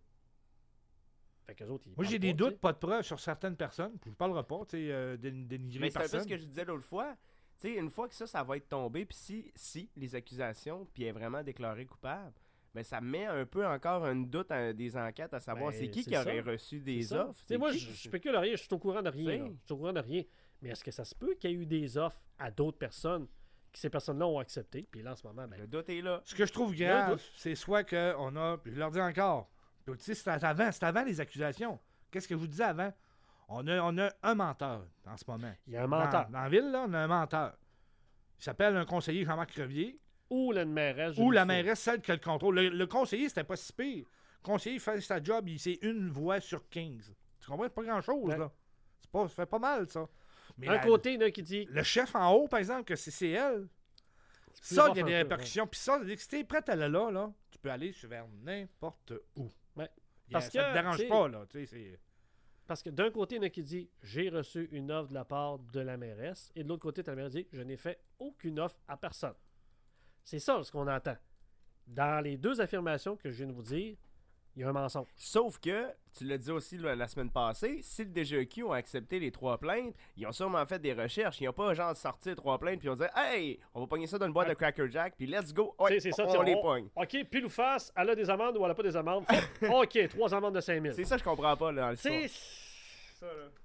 Fait qu'eux autres, ils Moi, j'ai parlent des pas, tu doutes, pas de preuves sur certaines personnes. Puis je parlerai pas, tu sais, euh, dé- dénigrer Mais c'est un peu personne. ce que je disais l'autre fois. Tu sais, une fois que ça, ça va être tombé, puis si, si les accusations, puis est vraiment déclaré coupable, ben ça met un peu encore un doute à des enquêtes à savoir Ben, c'est qui c'est qui aurait ça. reçu C'est des ça. offres. Tu sais, c'est moi, qui je, qui- je spécule rien, je suis au courant de rien. T'sais. là. Je suis au courant de rien. Mais est-ce que ça se peut qu'il y ait eu des offres à d'autres personnes que ces personnes-là ont accepté? Puis là, en ce moment, ben, Le doute est là. Ce que je trouve Le grave, doute. c'est soit qu'on a. Puis je leur dis encore. Puis, tu sais, c'est avant, c'est avant les accusations. Qu'est-ce que je vous disais avant? On a, on a un menteur en ce moment. il y a un menteur. Dans, dans la ville, là, on a un menteur. Il s'appelle un conseiller Jean-Marc Crevier. Ou la mairesse. Ou Julie la Faux. mairesse, celle qui a le contrôle. Le, le conseiller, c'était pas si pire. Le conseiller, il fait sa job, il c'est une voix sur quinze. Tu comprends? C'est pas grand-chose, Ouais. là. C'est pas, ça fait pas mal, ça. Mais Un la- côté, il y en a qui dit. le chef en haut, par exemple, que c'est c'est elle. plus Ça, rough il y a un des peu, répercussions. Puis ça, si t'es prête à aller là, là, tu peux aller sur vers n'importe où. Ouais. Il y a- Parce ça que, te dérange t'sais, pas, là. Tu sais, c'est... Parce que d'un côté, il y en a qui dit j'ai reçu une offre de la part de la mairesse, et de l'autre côté, la mairesse dit je n'ai fait aucune offre à personne. C'est ça ce qu'on entend. Dans les deux affirmations que je viens de vous dire, il y a un mensonge. Sauf que, tu l'as dit aussi là, la semaine passée, si le D G E Q ont accepté les trois plaintes, ils ont sûrement fait des recherches. Ils n'ont pas genre sorti les trois plaintes puis ils ont dit hey, on va pogner ça dans une boîte de Cracker Jack puis let's go. Ouais, C'est- c'est ça, on, t'sais, les on- pogne. OK, pile ou face, elle a des amendes ou elle n'a pas des amendes. OK, trois amendes de cinq mille. C'est ça que je comprends pas là dans C'est. l'histoire. Ça, là. Ouais.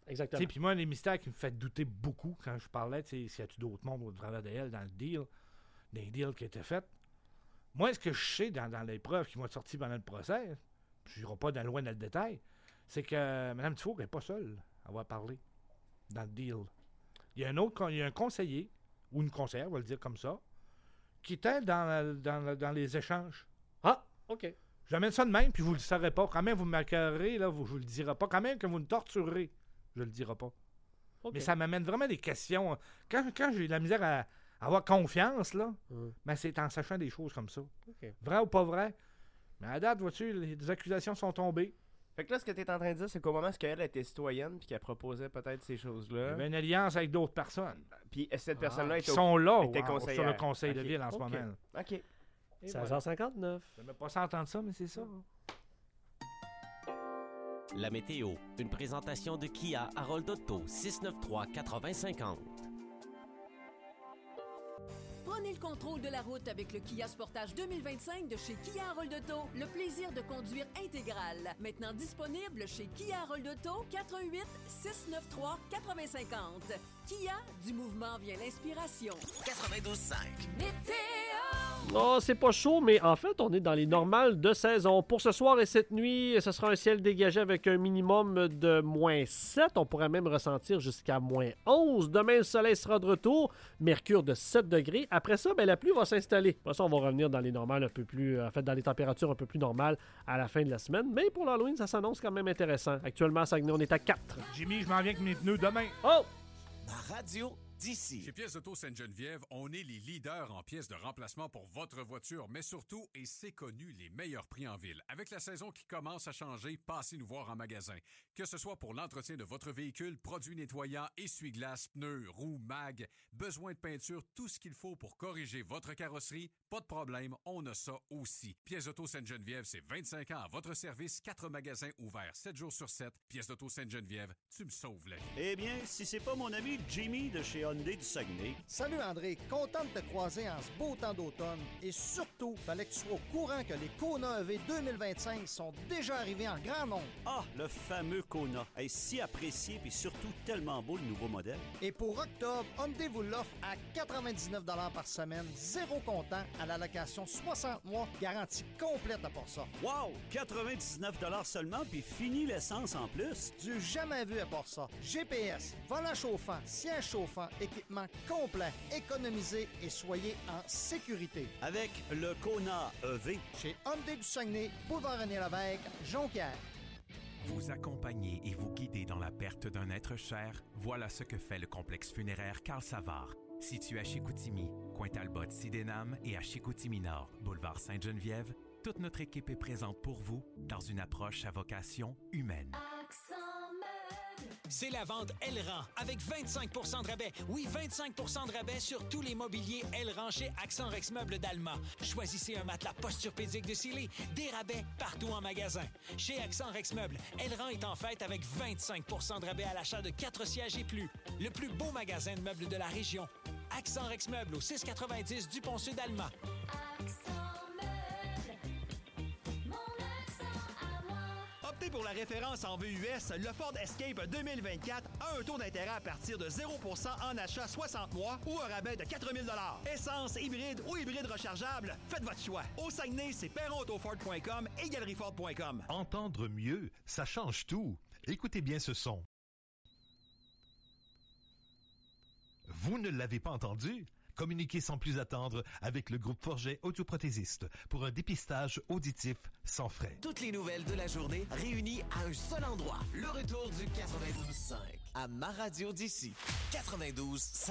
Exactement. Puis moi, un des mystères qui me fait douter beaucoup quand je parlais, tu sais, s'il y a-tu d'autres mondes au travers d'elle dans le deal, dans les deals qui étaient faits. Moi, ce que je sais dans, dans les preuves qui vont être sorties pendant le procès, je n'irai pas dans loin dans le détail, c'est que Mme Dufault n'est pas seule à avoir parlé dans le deal. Il y a un autre, il y a un conseiller, ou une conseillère, on va le dire comme ça, qui était dans, dans, dans les échanges. Ah, OK. J'amène ça de même, puis vous ne le saurez pas. Quand même, vous m'accueillerez, là, vous, je vous le dirai pas. Quand même que vous me torturerez, je le dirai pas. OK. Mais ça m'amène vraiment des questions. Quand, quand j'ai de la misère à, à avoir confiance, là, Hum. ben c'est en sachant des choses comme ça. OK. Vrai ou pas vrai? Mais à date, vois-tu, les, les accusations sont tombées. Fait que là, ce que tu es en train de dire, c'est qu'au moment où elle était citoyenne puis qu'elle proposait peut-être ces Il y choses-là, avait une alliance avec d'autres personnes puis cette personne-là qui était au... sont là était wow, sur conseillère. le conseil de Ok. ville en ce Ok. moment. OK. Et seize voilà. heures cinquante-neuf. J'aimais pas ça entendre ça, mais c'est ça. La météo, une présentation de Kia Harold Auto, six neuf trois quatre-vingts cinquante. Prenez le contrôle de la route avec le Kia Sportage deux mille vingt-cinq de chez Kia Harold Auto. Le plaisir de conduire intégral. Maintenant disponible chez Kia Harold Auto, quatre un huit, six neuf trois, quatre-vingts cinquante. Kia, du mouvement vient l'inspiration. quatre-vingt-douze cinq. Météo! Oh, c'est pas chaud, mais en fait, on est dans les normales de saison. Pour ce soir et cette nuit, ce sera un ciel dégagé avec un minimum de moins sept. On pourrait même ressentir jusqu'à moins onze. Demain, le soleil sera de retour. Mercure de sept degrés. Après ça, ben, la pluie va s'installer. Après ça, on va revenir dans les normales un peu plus... En fait, dans les températures un peu plus normales à la fin de la semaine. Mais pour l'Halloween, ça s'annonce quand même intéressant. Actuellement, à Saguenay, on est à quatre. Jimmy, je m'en viens avec mes pneus demain. Oh! Ma radio d'ici. Chez Pièces Auto Sainte-Geneviève, on est les leaders en pièces de remplacement pour votre voiture, mais surtout, et c'est connu, les meilleurs prix en ville. Avec la saison qui commence à changer, passez nous voir en magasin. Que ce soit pour l'entretien de votre véhicule, produits nettoyants, essuie-glaces, pneus, roues, mag, besoin de peinture, tout ce qu'il faut pour corriger votre carrosserie, pas de problème, on a ça aussi. Pièces Auto Sainte-Geneviève, c'est vingt-cinq ans à votre service, quatre magasins ouverts sept jours sur sept. Pièces Auto Sainte-Geneviève, tu me sauves la vie. Eh bien, si c'est pas mon ami Jimmy de chez Hyundai du Saguenay. Salut André, content de te croiser en ce beau temps d'automne. Et surtout, fallait que tu sois au courant que les Kona E V deux mille vingt-cinq sont déjà arrivés en grand nombre. Ah, le fameux Kona. Est si apprécié et surtout tellement beau le nouveau modèle. Et pour octobre, Hyundai vous l'offre à quatre-vingt-dix-neuf dollars par semaine, zéro comptant, à la location soixante mois, garantie complète à part ça. Wow! quatre-vingt-dix-neuf dollars seulement, puis fini l'essence en plus. Du jamais vu à part ça. G P S, volant chauffant, siège chauffant, équipement complet, économisé et soyez en sécurité. Avec le Kona E V. Chez Hyundai du Saguenay, boulevard René-Lévesque, Jonquière. Vous accompagner et vous guider dans la perte d'un être cher, voilà ce que fait le complexe funéraire Carl Savard. Situé à Chicoutimi, Coin-Talbot, Sidénam et à Chicoutimi-Nord, boulevard Sainte-Geneviève, toute notre équipe est présente pour vous dans une approche à vocation humaine. C'est la vente Elran avec vingt-cinq pour cent de rabais. Oui, vingt-cinq pour cent de rabais sur tous les mobiliers Elran chez Accent Rex Meubles d'Alma. Choisissez un matelas posturpédique de Sealy. Des rabais partout en magasin. Chez Accent Rex Meubles, Elran est en fête avec vingt-cinq pour cent de rabais à l'achat de quatre sièges et plus. Le plus beau magasin de meubles de la région. Accent Rex Meubles au six cent quatre-vingt-dix du Pont-Sud Alma. Optez pour la référence en V U S, le Ford Escape deux mille vingt-quatre a un taux d'intérêt à partir de zéro pour cent en achat soixante mois ou un rabais de quatre mille dollars. Essence, hybride ou hybride rechargeable, faites votre choix. Au Saguenay, c'est perron auto ford point com et galerie ford point com. Entendre mieux, ça change tout. Écoutez bien ce son. Vous ne l'avez pas entendu? Communiquez sans plus attendre avec le groupe Forget Audioprothésiste pour un dépistage auditif sans frais. Toutes les nouvelles de la journée réunies à un seul endroit. Le retour du quatre-vingt-douze cinq à ma radio d'ici. quatre-vingt-douze cinq.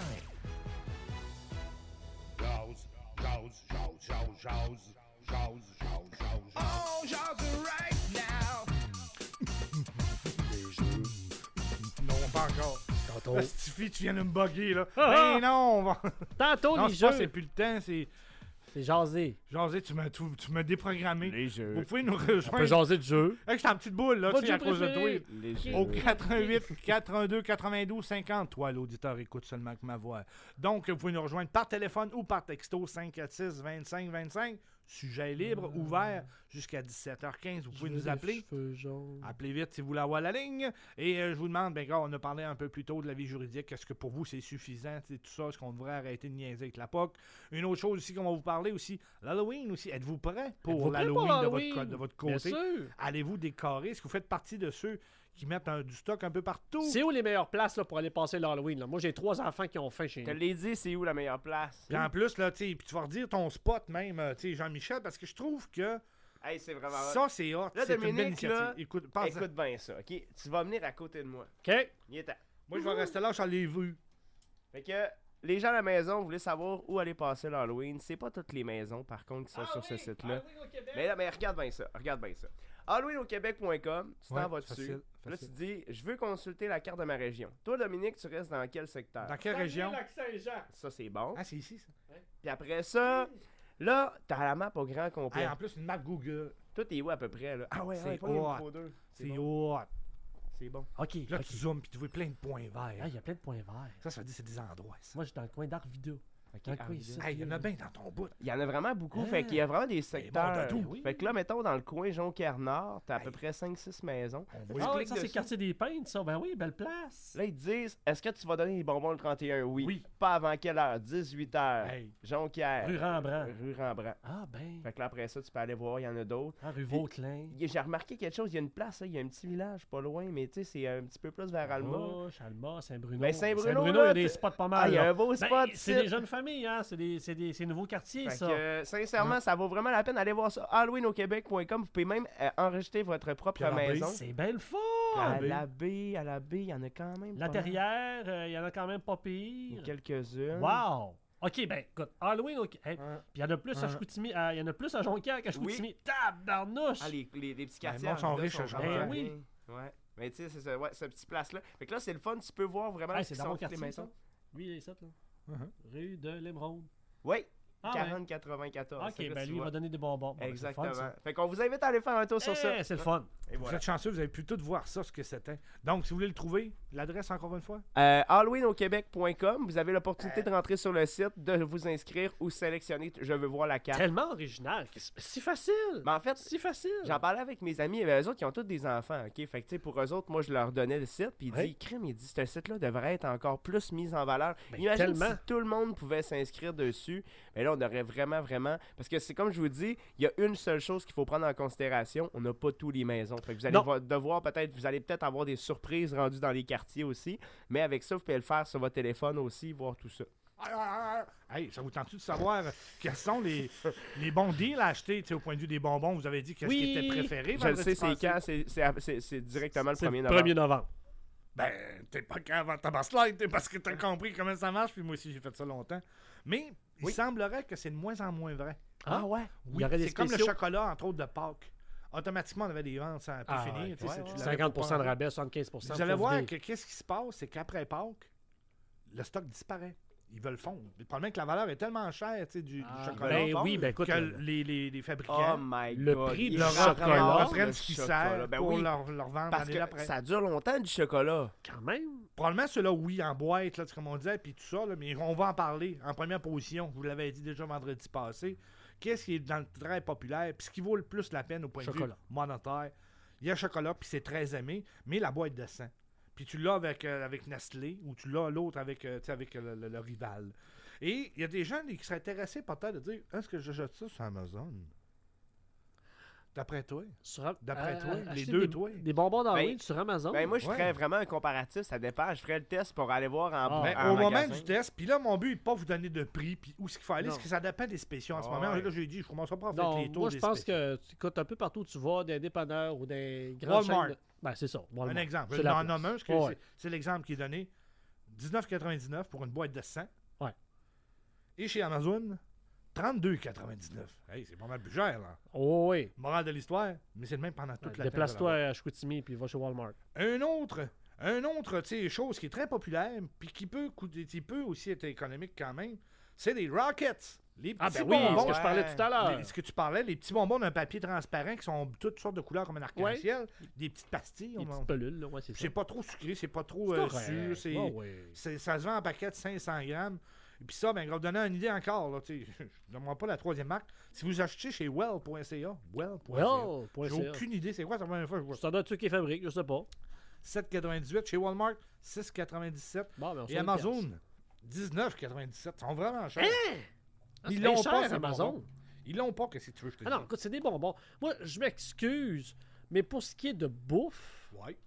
Jause, jause, jause, jause, jause, jause, jause, jause. Oh, jause right now. Les jeux. Non, pas encore. Tantôt. Stifi, tu viens de me bugger, là. Ah, ben non, on va... Tantôt, non, les c'est pas, jeux. c'est plus le temps, c'est... C'est jasé. Jasé, tu m'as, tu, tu m'as déprogrammé. Les jeux. Vous pouvez nous rejoindre. On peut jaser de jeu. Hey, j'étais en petite boule, là, Votre tu sais, à jeu cause de préféré. toi. Les jeux. Au quatre un huit, quatre un deux, quatre-vingt-douze, cinquante. Toi, l'auditeur, écoute seulement que ma voix. Donc, vous pouvez nous rejoindre par téléphone ou par texto cinq quatre six, vingt-cinq vingt-cinq. Sujet libre, mmh. ouvert jusqu'à dix-sept heures quinze. Vous pouvez nous appeler. Appelez vite si vous voulez avoir la ligne. Et euh, je vous demande, ben, gars, on a parlé un peu plus tôt de la vie juridique. Est-ce que pour vous, c'est suffisant? Tout ça, est-ce qu'on devrait arrêter de niaiser avec la P O C? Une autre chose aussi qu'on va vous parler aussi, l'Halloween aussi. Êtes-vous prêt pour Êtes-vous prêt l'Halloween pour de, l'Halloween? votre, de votre côté? Bien sûr. Allez-vous décorer? Est-ce que vous faites partie de ceux qui mettent un, du stock un peu partout? C'est où les meilleures places là, pour aller passer l'Halloween? Là? Moi, j'ai trois enfants qui ont faim chez Je te nous. l'ai dit, c'est où la meilleure place? Puis en plus, là, tu sais, puis tu vas redire ton spot même, tu sais, Jean-Michel, parce que je trouve que hey, c'est vraiment ça, c'est hot. Là, C'est une belle Dominique, initiative. là, Écoute, pense écoute bien ça, OK? Tu vas venir à côté de moi. OK. Il est temps. Moi, je vais rester là, j'en l'ai vu. Fait que les gens à la maison, vous voulez savoir où aller passer l'Halloween. C'est pas toutes les maisons, par contre, qui sont ah, sur oui, ce site-là. Québec. Mais, là, mais regarde bien ça, regarde bien ça. halloween au québec point com, tu t'en Ouais, vas dessus. facile, Là, tu facile. te dis, je veux consulter la carte de ma région. Toi, Dominique, tu restes dans quel secteur? Dans quelle région? Saint-Jean. Ça, c'est bon. Ah, c'est ici, ça. Puis après ça, là, t'as la map au grand complet. Hey, en plus, une map Google. Tout est où à peu près, là? Ah ouais, C'est ouais, pas une hot. Pro deux. C'est bon. hot. C'est bon. OK. Là, OK. tu zoomes, puis tu vois plein de points verts. Ah, il y a plein de points verts. Ça, ça veut dire que c'est des endroits, ça. Moi, je suis dans le coin d'Arvida. Dans le coin ici. Hey, il y en a bien dans ton bout. Il y en a vraiment beaucoup. Ah. Fait qu'il y a vraiment des secteurs. bon, Fait que là, mettons, dans le coin Jonquière-Nord, t'as à peu près cinq six maisons. On Tu voit- Ah, oui, cliques ça, c'est le dessus. quartier des Peintres, ça. Ben oui, belle place. Là, ils te disent, est-ce que tu vas donner les bonbons le trente et un? Oui. Oui. Pas avant quelle heure? dix-huit heures. Hey. Jonquière. Rue Rembrandt. Rue Rembrandt. Ah, ben. Fait que là, après ça, tu peux aller voir, il y en a d'autres. Ah, rue Puis, Vauclin. y- J'ai remarqué quelque chose, il y a une place, là, il y a un petit village pas loin, mais tu sais, c'est un petit peu plus vers Alma. Roche, Alma, Saint-Bruno. Ben, Saint-Bruno, Saint-Bruno, il y là, a des t'es- spots pas Ah, mal. il y a là. un beau Ben, spot. c'est ici. des jeunes familles, hein. C'est des, c'est des c'est nouveaux quartiers, Fait ça. que, euh, sincèrement, ça vaut vraiment la peine d'aller voir ça. halloween au québec point com. Vous pouvez même euh, enregistrer votre propre Puis à la baie, maison. C'est belle fort. À la baie. la baie, à la baie, il y en a quand même. La pas mal. Terrière, euh, il y en a quand même pas pire. Quelques-unes. Wow! OK, ben, écoute, Halloween, OK. Hey, Ouais. puis il y en a plus à Ouais. Chicoutimi, à- il y en a plus à Jonquière qu'à Chicoutimi. Oui. Tabarnouche! Ah, les, les, les petits Ben, quartiers. le monde sont là, riches, à Jonquière. vraiment Ben oui. bien. Ouais. Mais tu sais, c'est ça, ouais, cette petite place-là. Fait que là, c'est le fun, tu peux voir vraiment Hey, où c'est sont dans mon toutes les quartier, maisons. ça. Lui, il est ici, là. Uh-huh. Rue de l'Émeraude. Oui. Ah, quarante quatre-vingt-quatorze. OK, c'est là, ben tu lui, il vois. va donner des bonbons. Bon, ben, c'est le Exactement. fun, ça. Fait qu'on vous invite à aller faire un tour sur Eh, ça. c'est le fun. Et Vous voilà. êtes chanceux, vous avez pu tout voir ça, ce que c'était. Donc, si vous voulez le trouver, l'adresse encore une fois? Euh, halloween au québec point com. Vous avez l'opportunité de rentrer sur le site, de vous inscrire ou sélectionner. Je veux voir la carte. Tellement original. C'est si facile. Mais en fait, Si facile. j'en parlais avec mes amis, et eux autres, qui ont tous des enfants, OK? Fait que, tu sais, pour eux autres, moi, je leur donnais le site, puis ils Ouais. disent, crime, il dit, ce site-là devrait être encore plus mis en valeur. Ben, Imagine tellement. si tout le monde pouvait s'inscrire dessus. Mais là, on aurait vraiment, vraiment... Parce que c'est comme je vous dis, il y a une seule chose qu'il faut prendre en considération, on n'a pas tous les maisons. Fait que vous allez Non. vo- devoir peut-être, vous allez peut-être avoir des surprises rendues dans les quartiers aussi, mais avec ça, vous pouvez le faire sur votre téléphone aussi, voir tout ça. Hey, ça vous tente-tu de savoir quels sont les, les bons deals à acheter, tu sais, au point de vue des bonbons? Vous avez dit qu'est-ce Oui. qui était préféré? Je le vendredi sais, c'est passé? quand, c'est- c'est à- c'est c'est directement le C'est premier le novembre. premier novembre. Ben, t'es pas qu'à avant ta slide, t'es parce que t'as compris comment ça marche, puis moi aussi j'ai fait ça longtemps. Mais il Oui. semblerait que c'est de moins en moins vrai. Ah ouais? Oui, Il y aurait des c'est comme le spéciaux. chocolat, entre autres, de Pâques. Automatiquement, on avait des ventes, ça a pu Ah, finir. ouais, tu sais, si ouais, tu ouais. l'avais cinquante pour cent pas de vendu. rabais, soixante-quinze pour cent. Vous allez faut voir venir. que qu'est-ce qui se passe, c'est qu'après Pâques, le stock disparaît. Ils veulent fondre. Le problème, c'est que la valeur est tellement chère, tu sais, du, du Ah, chocolat. ben oui, ben écoute, que le- les, les, les Oh fabricants my Le God. prix ils du leur chocolat. reprennent, ramassent reprennent le ce qui chocolat. sert Ben pour oui, leur, leur vendre parce l'année que d'après. ça dure longtemps du chocolat. Quand même. Probablement ceux-là, oui, en boîte, là, c'est comme on disait, puis tout ça, là, mais on va en parler en première position. Je vous l'avais dit déjà vendredi passé. Qu'est-ce qui est dans le très populaire, puis ce qui vaut le plus la peine au point Chocolat. de vue monétaire? Il y a le chocolat, puis c'est très aimé, mais la boîte de sang. Puis tu l'as avec, euh, avec Nestlé, ou tu l'as l'autre avec, euh, tu sais, avec euh, le, le- le rival. Et il y a des gens qui seraient intéressés peut-être de dire, est-ce que je jette ça sur Amazon? D'après toi? Sur- D'après euh, toi, les acheter deux des, toi. Des bonbons d'Halloween Ben, sur Amazon. Ben moi, je Ouais. ferais vraiment un comparatif, ça dépend. Je ferais le test pour aller voir en, Ah. Ben, en au moment magasin. du test, puis là, mon but n'est pas vous donner de prix, puis où est-ce qu'il faut aller, Non. parce que ça dépend des spéciaux en ce Ah moment. ouais. Là, j'ai dit, je commencerai pas à faire non, les taux moi, des je pense spéciaux. que tu écoutes un peu partout où tu vas, des dépanneurs ou des grands Walmart. chaînes de- Ben, c'est ça. Walmart. Un exemple. C'est Je la n'en place. nomme un, parce que Ouais. c'est- c'est l'exemple qui est donné. dix-neuf quatre-vingt-dix-neuf pour une boîte de cent. Ouais. Et chez Amazon, trente-deux quatre-vingt-dix-neuf. Hey, c'est pas mal plus cher, là. Oh, oui. Morale de l'histoire, mais c'est le même pendant toute la Déplace-toi à Chicoutimi puis va chez Walmart. Un autre, un autre tu sais, chose qui est très populaire, puis qui peut, coûter, qui peut aussi être économique quand même, c'est les Rockets. Les petits Ah, ben oui, bonbons. ce que je parlais tout à l'heure. Les- ce que tu parlais, les petits bonbons d'un papier transparent qui sont toutes sortes de couleurs comme un arc-en-ciel. Des petites pastilles. Des on- petites pelules, là, ouais, c'est ça. C'est pas trop sucré, c'est pas trop C'est euh, correct. sûr. c'est- Ouais, ouais. c'est- ça se vend en paquet de cinq cents grammes. Et puis ça, ben, je vais vous donner une idée encore. Là, tu sais, je ne demande pas la troisième marque. Si vous achetez chez well point c a, well point c a, Well point c a. j'ai aucune idée. C'est quoi, c'est la première fois que je vois ça? Ça doit être ceux qui fabriquent, je sais pas. sept quatre-vingt-dix-huit. Chez Walmart, six quatre-vingt-dix-sept. Bon, ben, on Et sort une Amazon, pièce. dix-neuf quatre-vingt-dix-sept. Ils sont vraiment chers. Hein? Ah, Ils c'est l'ont bien pas, cher, ces Amazon. bonbons. Ils l'ont pas, qu'est-ce que tu veux que je te Ah non, dise? écoute, c'est des bonbons. Moi, je m'excuse, mais pour ce qui est de bouffe, Ouais.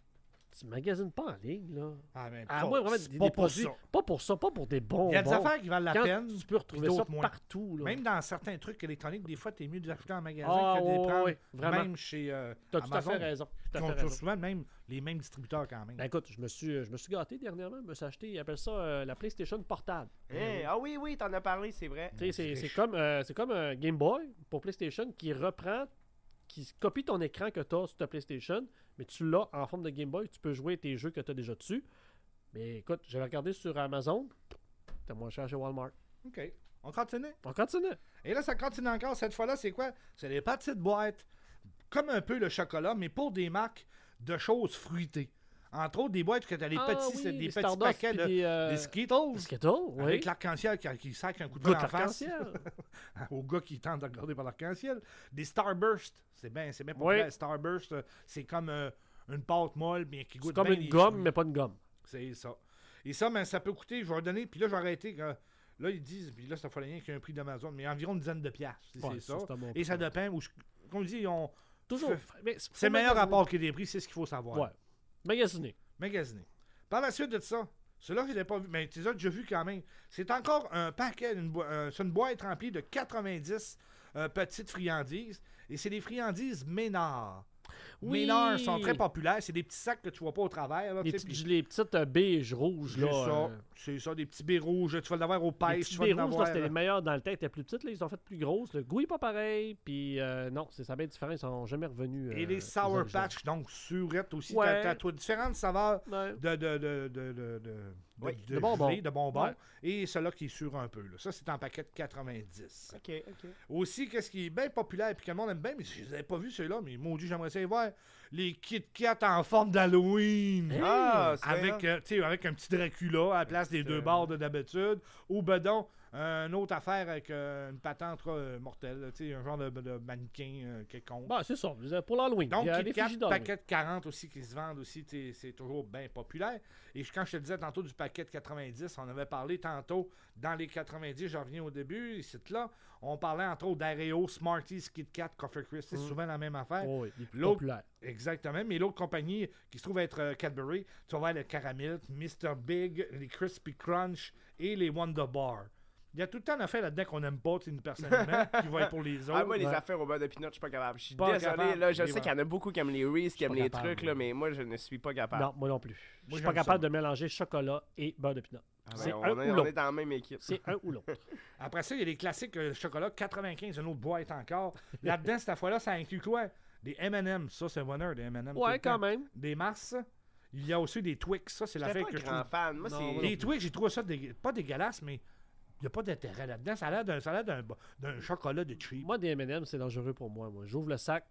tu magasines pas en ligne, là. Ah, mais À pas- moins vraiment c'est des, pas des pour produits. ça. Pas pour ça, pas pour des bonbons. Il y a des affaires qui valent la Quand peine. Tu peux retrouver puis ça d'autres moins. partout, là. Même dans certains trucs électroniques, des fois, t'es mieux de l'acheter en magasin Ah, que de les ouais, prendre ouais, vraiment. même chez euh, T'as tout à Amazon. fait raison. Tout à Ils ont fait toujours raison. souvent même les mêmes distributeurs quand même. Ben écoute, je me suis, je me suis gâté dernièrement. Je me suis acheté, ils appellent ça euh, la PlayStation portable. Hein? Ah oui, oui, t'en as parlé, c'est vrai. Tu sais, c'est, c'est comme, euh, c'est comme un Game Boy pour PlayStation qui reprend, qui copie ton écran que tu as sur ta PlayStation, mais tu l'as en forme de Game Boy. Tu peux jouer tes jeux que tu as déjà dessus. Mais écoute, j'avais regardé sur Amazon. C'était moins cher chez Walmart. OK. On continue? On continue. Et là, ça continue encore. Cette fois-là, c'est quoi? C'est des petites boîtes, comme un peu le chocolat, mais pour des marques de choses fruitées. Entre autres, des boîtes que tu as des Ah petits, oui, c'est des les petits Stardust paquets puis de des, euh, des Skittles. Skittles, oui. Avec l'arc-en-ciel qui, qui sac un coup de Goutte poing en face. arc-en-ciel. Au gars qui tente de regarder par l'arc-en-ciel. Des Starburst. C'est bien, c'est bien Oui. populaire. Starburst, euh, c'est comme euh, une pâte molle, mais qui goûte C'est comme bien une les gomme, fruits. mais pas une gomme. C'est ça. Et ça, ben, ça peut coûter, je vais redonner, puis là, j'ai arrêté. que- là, ils disent, puis là, ça fait rien qu'il y a un prix d'Amazon, mais environ une dizaine de piastres. si Ouais, c'est ça, ça. c'est un bon Et prix, ça ouais. dépend. Où je- comme je dis, ils ont. Toujours. fait- Mais C'est faut meilleur magasiner. rapport que des prix, c'est ce qu'il faut savoir. Ouais. Magasiner. Magasiner. Par la suite de ça, ceux-là, je ne les ai pas vu, mais tu les as déjà vus quand même. C'est encore un paquet, une boi- euh, c'est une boîte remplie de quatre-vingt-dix euh, petites friandises. Et c'est des friandises Ménard. Oui. Ménard sont très populaires. C'est des petits sacs que tu vois pas au travers. Là, Les, tu sais, petites- puis- les petites euh, beiges rouges, c'est là. ça, euh, c'est ça, des petits baies rouges. Tu vas l'avoir au les pêche, petits tu vas baies en rouges, là, avoir. c'était les meilleurs dans le temps. Ils étaient plus petites, là. Ils ont fait plus grosses. Le goût est pas pareil. Puis euh, non, c'est ça bien différent. Ils sont jamais revenus. Et euh, les aux Sour origines. Patch, donc surettes aussi. Ouais. T'as, t'as toi, différentes saveurs Ouais. de, de, de, de, de, de, de, Oui, de de bonbons. gelée, de bonbons. Ouais. Et celui-là qui est sur un peu. Là. Ça, c'est en paquet de quatre-vingt-dix. OK, OK. Aussi, qu'est-ce qui est bien populaire et que le monde aime bien, mais je les avais pas vus ceux-là, mais maudit, j'aimerais ça les voir. Les Kit Kat en forme d'Halloween. Hey! Ah, c'est avec, vrai. euh, tu sais, avec un petit Dracula à la place des deux barres de d'habitude. Ou ben donc, euh, une autre affaire avec euh, une patente euh, mortelle. là, Tu sais, un genre de, de mannequin euh, quelconque. Bah, c'est ça. Pour l'Halloween. Donc, Il y a Kit des Kat, fichiers d'Halloween. paquet de quarante aussi qui se vendent aussi, tu sais, c'est toujours bien populaire. Et quand je te disais tantôt du paquet de quatre-vingt-dix, on avait parlé tantôt dans les quatre-vingt-dix, j'en reviens au début, ici là, on parlait entre autres d'Areo, Smarties, Kit Kat, Coffee Crisp, c'est Mm. souvent la même affaire. Oh, oui, les plus L'autre- populaires. Exactement, mais l'autre compagnie qui se trouve être euh, Cadbury, tu vas voir le Caramel, mister Big, les Crispy Crunch et les Wonder Bar. Il y a tout le temps d'affaires là-dedans qu'on n'aime pas, tu sais, nous, personnellement, qui va être pour les autres. Ah, moi, les Ouais. affaires au beurre de pinot, je suis pas capable. Je suis Pas désolé, capable. là. Je Et sais voilà. qu'il y en a beaucoup qui aiment les Reese, qui suis aiment pas les capable, trucs, là, mais moi, je ne suis pas capable. Non, moi non plus. Moi, Je suis j'aime pas capable ça. de mélanger chocolat et beurre de pinot. Ah, C'est ben, un on, est, ou on l'autre. est dans la même équipe. C'est un ou l'autre. Après ça, il y a les classiques euh, chocolat quatre-vingt-quinze, une autre boîte encore. Là-dedans, cette fois-là, ça inclut quoi? Des M and M, ça c'est un bonheur, des M and M. tout Ouais, le temps. quand même. Des Mars. Il y a aussi des Twix, ça c'est J'étais l'affaire pas que un je grand trouve. fan. Moi, Non, c'est... moi non Les Twix, j'ai trouvé ça dé- pas dégueulasse, mais il n'y a pas d'intérêt là-dedans. Ça a l'air d'un, ça a l'air d'un, d'un chocolat de cheap. Moi, des M and M, c'est dangereux pour moi. Moi, j'ouvre le sac.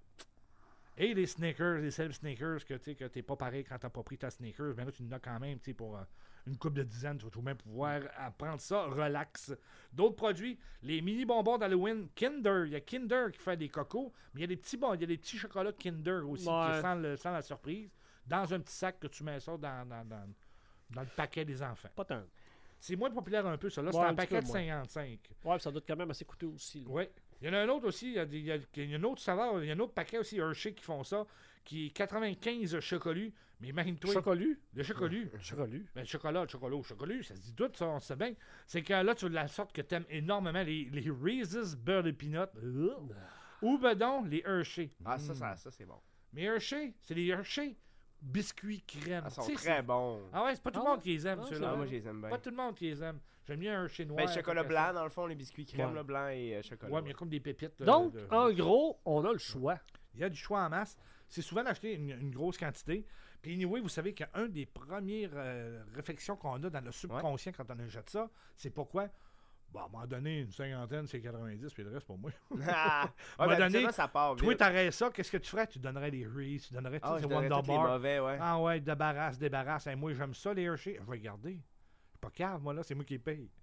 Et les Snickers, les self Snickers, que tu sais, que t'es pas pareil quand t'as pas pris ta Snickers, ben là tu en as quand même, tu sais, pour euh, une coupe de dizaines, tu vas tout de même pouvoir euh, prendre ça, relax. D'autres produits, les mini bonbons d'Halloween, Kinder, il y a Kinder qui fait des cocos, mais il y a des petits bon, il y a des petits chocolats Kinder aussi, Ouais. qui sentent, le, sentent la surprise, dans un petit sac que tu mets ça dans, dans, dans, dans le paquet des enfants. Pas tant. C'est moins populaire un peu, ça. Là, c'est Ouais, un un petit paquet peu de moins. cinquante-cinq. Ouais, ça doit quand même assez coûteux aussi. là. Oui. Il y en a un autre aussi, il y a, des- il y a- il y a une autre saveur, il y a un autre paquet aussi, Hershey, qui font ça, qui est quatre-vingt-quinze chocolus, mais imagine-toi. Chocolat. Le chocolat. Chocolat. Ben, le chocolat, le chocolat, le chocolat, ça se dit tout, ça, on sait bien. C'est que là, tu as de la sorte que tu aimes énormément les, les Reese's beurre de peanut. Ou ben donc, les Hershey. Ah, ça, ça, ça, c'est bon. Mais Hershey, c'est les Hershey biscuits crème. Ah, ils sont Tu sais, très c'est- bons. Ah ouais, c'est pas tout le Ah monde ouais? qui les aime, Ah, ceux-là. Ah, moi, je les aime bien. Pas tout le monde qui les aime. J'aime bien un Hershey noir. Ben, chocolat quelque chose. blanc, dans le fond, les biscuits crème, Ouais. là, blanc et euh, chocolat. Ouais, mais il y a comme des pépites. euh, Donc, de- en gros, on a le choix. Il y a du choix en masse. C'est souvent d'acheter une, une grosse quantité. Puis, anyway, vous savez qu'un des premières euh, réflexions qu'on a dans le subconscient quand on achète ça, c'est pourquoi. Bon, à un moment donné, une cinquantaine, c'est quatre-vingt-dix, puis le reste, pour moi. Ah, À un ouais, moment ben, donné, habituellement, ça part toi, vite. t'aurais ça, qu'est-ce que tu ferais? Tu donnerais des Reese, tu donnerais Ah, tous je ces donnerais Wonder tous les Bar. mauvais, ouais. Ah ouais, débarrasse, débarrasse. Hey, moi, j'aime ça, les Hershey. Je vais garder. Je suis pas cave, moi, là, c'est moi qui les paye.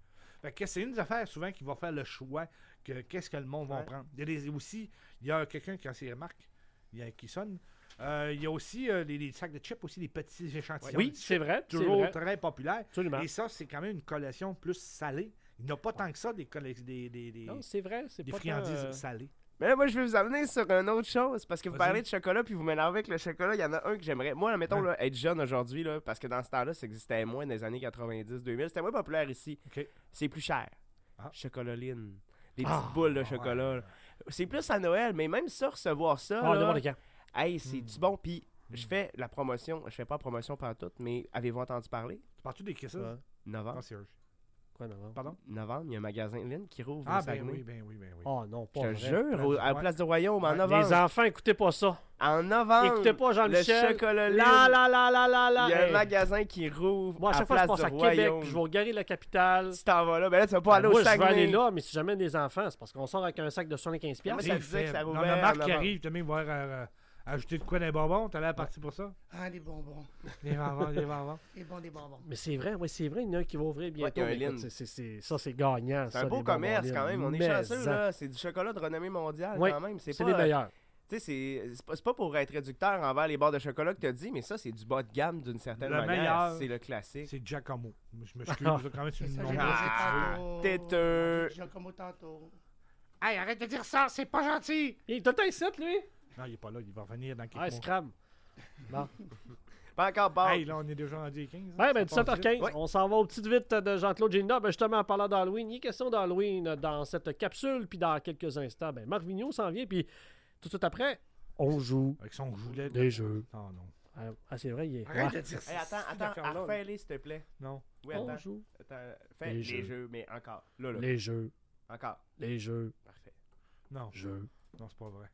Fait que c'est une des affaires souvent qui va faire le choix que qu'est-ce que le monde va Ouais. prendre. Il y a des, aussi, il y a quelqu'un qui a ses remarques il y a, qui sonne. Euh, il y a aussi euh, les, les sacs de chips, aussi des petits échantillons. Oui, de c'est chips, vrai, c'est toujours vrai. très populaire. Absolument. Et ça, c'est quand même une collation plus salée. Il n'y a pas tant que ça des, colle- des, des, des, Non, c'est vrai, c'est des pas friandises tant, euh, salées. Mais là, moi, je vais vous amener sur une autre chose, parce que vous Vas-y. parlez de chocolat, puis vous m'énervez avec le chocolat. Il y en a un que j'aimerais. Moi, là, mettons, là, être jeune aujourd'hui, là, parce que dans ce temps-là, ça existait moins dans les années quatre-vingt-dix deux mille. C'était moins populaire ici. OK. C'est plus cher. Ah. Chocolaline. Les Ah, petites boules de ouais. chocolat. là. C'est plus à Noël, mais même ça, recevoir ça. Ah, là, n'importe quand. hey, c'est Hmm. du bon. Puis je fais la promotion. Je fais pas la promotion par toute, mais avez-vous entendu parler? Tu parles-tu des kisses? Ouais. Novembre. Non, sérieux. Quoi, non? Pardon? Novembre, il y a un magasin Lynn qui rouvre Ah, au ben Saguenay. oui, ben oui, ben oui. Oh non, Je pas te vrai. jure, au- à la Ouais. Place du Royaume, en Ouais. novembre. Les enfants, écoutez pas ça. En novembre. Écoutez pas Jean-Michel. Le chocolat Lynn. Là, là, là, là, là, là. Il y a un Hey. magasin qui rouvre Moi, à à chaque fois que je Place passe à du Québec, Royaume. puis je vais regarder la capitale. Tu t'en vas là, ben là, tu vas pas Ben, aller moi, au je vais Saguenay. aller là, mais si jamais des enfants, c'est parce qu'on sort avec un sac de soixante-quinze Moi, piastres. ça C'est disait que ça faible. rouvrait Non, la marque en qui novembre. arrive, tu vas voir euh, ajouter de quoi dans les bonbons. T'as l'air parti pour ça? Ah, des bonbons. Des bonbons, des bonbons. Des bons, des bonbons. Mais c'est vrai, oui, c'est vrai, il y en a un qui va ouvrir bientôt. il y a un mais écoute, Lynn. c'est- c'est- c'est- ça, c'est gagnant. C'est ça, un beau les bonbons commerce Lynn. quand même. On est Mais chanceux, en- là. C'est du chocolat de renommée mondiale Oui, quand même. C'est c'est pas, les meilleurs. Tu sais, c'est c'est pas, c'est pas pour être réducteur envers les barres de chocolat que tu as dit, mais ça, c'est du bas de gamme d'une certaine Le manière. meilleur, C'est le classique. C'est Giacomo. Je m'excuse, là, quand même, c'est C'est une ça, nom. j'ai Ah, dit tantôt. têteux. J'ai comme tantôt. Hey, arrête de dire ça, c'est pas gentil! Il est tout le temps ici, lui. Non, il est pas là, il va revenir dans quelques Ah, mois. Scram. Bon. Pas encore bon. Hey, là, on est déjà rendu à quinze. Ouais, hein, ben ça dix-sept passe heures quinze, vite. on s'en va aux petites vites de Jean-Claude Gélina. Ben justement, en parlant d'Halloween, il est question d'Halloween dans cette capsule, puis dans quelques instants, ben Marc Vigneault s'en vient, puis tout de suite après, on joue Avec son joulet. des jeux. Oh non. Ah, ah, c'est vrai, il est... Arrête Ouais. de dire ça. Hey, attends, cette attends, affaire-là, là. refais-les, s'il te plaît. Non. Oui, On attends. joue Attends, fais Les les, jeux. jeux. mais encore. Là, là. les jeux, Encore. les jeux, Parfait. Non. jeux. Non, c'est pas vrai.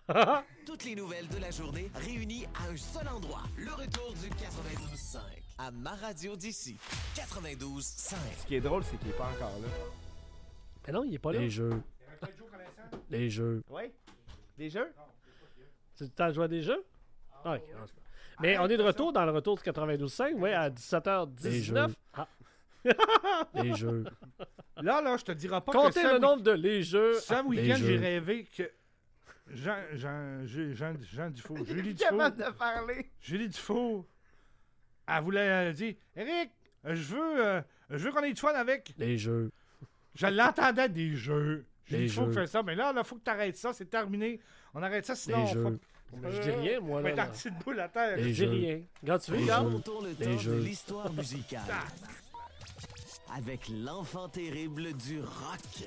Toutes les nouvelles de la journée réunies à un seul endroit. Le retour du quatre-vingt-douze cinq à ma radio d'ici. quatre-vingt-douze cinq. Ce qui est drôle, c'est qu'il est pas encore là. Mais non, il est pas là. Les jeux, les jeux. Oui? Des jeux? C'est le temps de jouer à des jeux? Ah, ok. Mais on est de retour dans le retour du quatre-vingt-douze cinq, oui, à dix-sept heures dix-neuf. Ah. Les jeux. Là, là, je te dirai pas Comptez que le ce nombre de les jeux. Ce Ah, week-end, les j'ai jeux. rêvé que Jean, Jean, Jean, Jean, Jean Dufault, Il Julie est Dufault, capable de parler. Julie Dufault, elle voulait euh, dire, Eric, euh, je veux, euh, je veux qu'on ait du fun avec. Les jeux. Je l'entendais des jeux. Julie Les Dufault jeux. fait ça, mais là, il faut que tu arrêtes ça, c'est terminé. On arrête ça, sinon Les on jeux. fa- Je dis rien, moi, On va là. être en là. petite boule à terre. Les Je jeux. dis rien. Regarde, tu veux, Les regarde. jeux. Tourne le Les temps de jeux. l'histoire musicale. Avec l'enfant terrible du rock.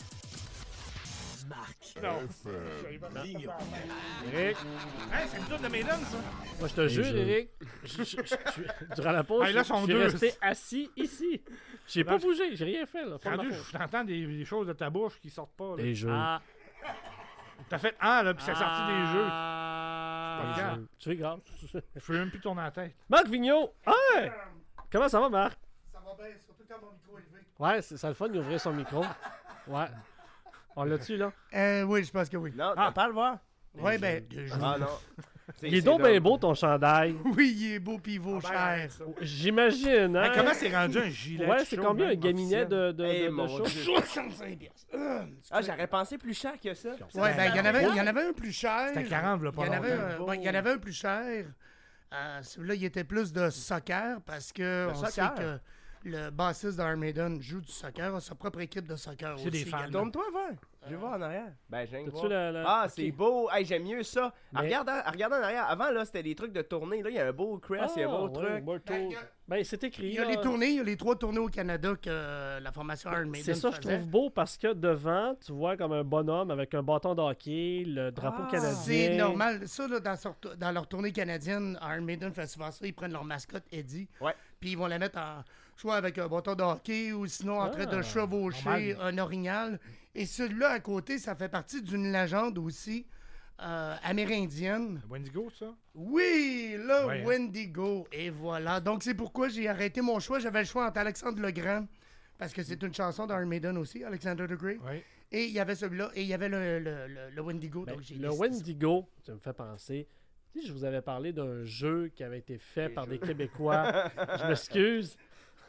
Marc. Non. Vigneault. Eric. Hey, c'est une tour de Maiden, ça. Moi, je te Les jure, jeux. Eric, je- je- je- je- durant la pause, Hey, là, je sont je suis deux. resté assis ici. J'ai Là, pas je- bougé, j'ai rien fait. Là. Pas de ma Rendu, faute. je t'entends des, des choses de ta bouche qui sortent pas. Là. Les jeux. Ah. T'as fait ah, là, puis c'est sorti des jeux. Ah, C'est pas les grave. jeux. Tu es grave. Je peux même plus tourner la tête. Marc Vigneault. Hey! Comment ça va, Marc? Ça va bien, surtout quand mon micro est élevé. Ouais, c'est ça le fun d'ouvrir son micro. Ouais. On l'a-tu, là? Euh, oui, je pense que oui. Non, Ah. t'as pas à le voir. Oui, ben. Ah non. Il est donc bien beau, ton chandail. Oui, il est beau pis il vaut Ah, ben, cher. arrête ça. J'imagine, hein? Hey, comment c'est rendu un gilet? Ouais, de c'est chaud, combien un même, gaminet officiel? de, de, Eh, de, de mon choses? Dieu. soixante-cinq piastres. Euh, Ah, j'aurais pensé plus cher que ça. Ouais, ben, il y en avait, il y en avait un plus cher. C'était quarante, là, Il pas y en avait, longtemps. un- ouais, il y en avait un plus cher. Euh, celui-là, il était plus de soccer parce que De on soccer? sait que le bassiste d'Iron Maiden joue du soccer, a sa propre équipe de soccer C'est aussi. des fans. également. Tourne-toi, va. Je vais voir en arrière. Ben, je viens de T'as-tu voir. la- la- Ah, ok. c'est beau. Hey, j'aime mieux ça. Mais- Regarde, en- regarde en arrière. Avant, là, c'était des trucs de tournée. Là, il y a un beau crest, il y a un beau Ah, ouais, truc. Mortal- Ben, il y a- Ben, c'est écrit. Il y a là. les tournées, il y a les trois tournées au Canada que euh, la formation Iron Maiden C'est ça, je faisait. trouve beau parce que devant, tu vois comme un bonhomme avec un bâton de hockey, le drapeau Ah, canadien. C'est normal. Ça, là, dans, sur- dans leur tournée canadienne, Iron Maiden fait souvent ça. Ils prennent leur mascotte Eddie. Ouais. Puis ils vont la mettre en, soit avec un bâton de hockey ou sinon en train Ah, de chevaucher normal. un orignal. Et celui-là à côté, ça fait partie d'une légende aussi euh, amérindienne. Wendigo, ça? Oui, le Ouais, hein. Wendigo. Et voilà. Donc c'est pourquoi j'ai arrêté mon choix. J'avais le choix entre Alexandre le Grand, parce que c'est une chanson d'Iron Maiden aussi, Alexander the Great. Oui. Et il y avait celui-là, et il y avait le, le, le, le Wendigo. Ben, donc j'ai le décidé ça. Wendigo, ça me fait penser. Tu sais, je vous avais parlé d'un jeu qui avait été fait Des par jeux. des Québécois. Je m'excuse.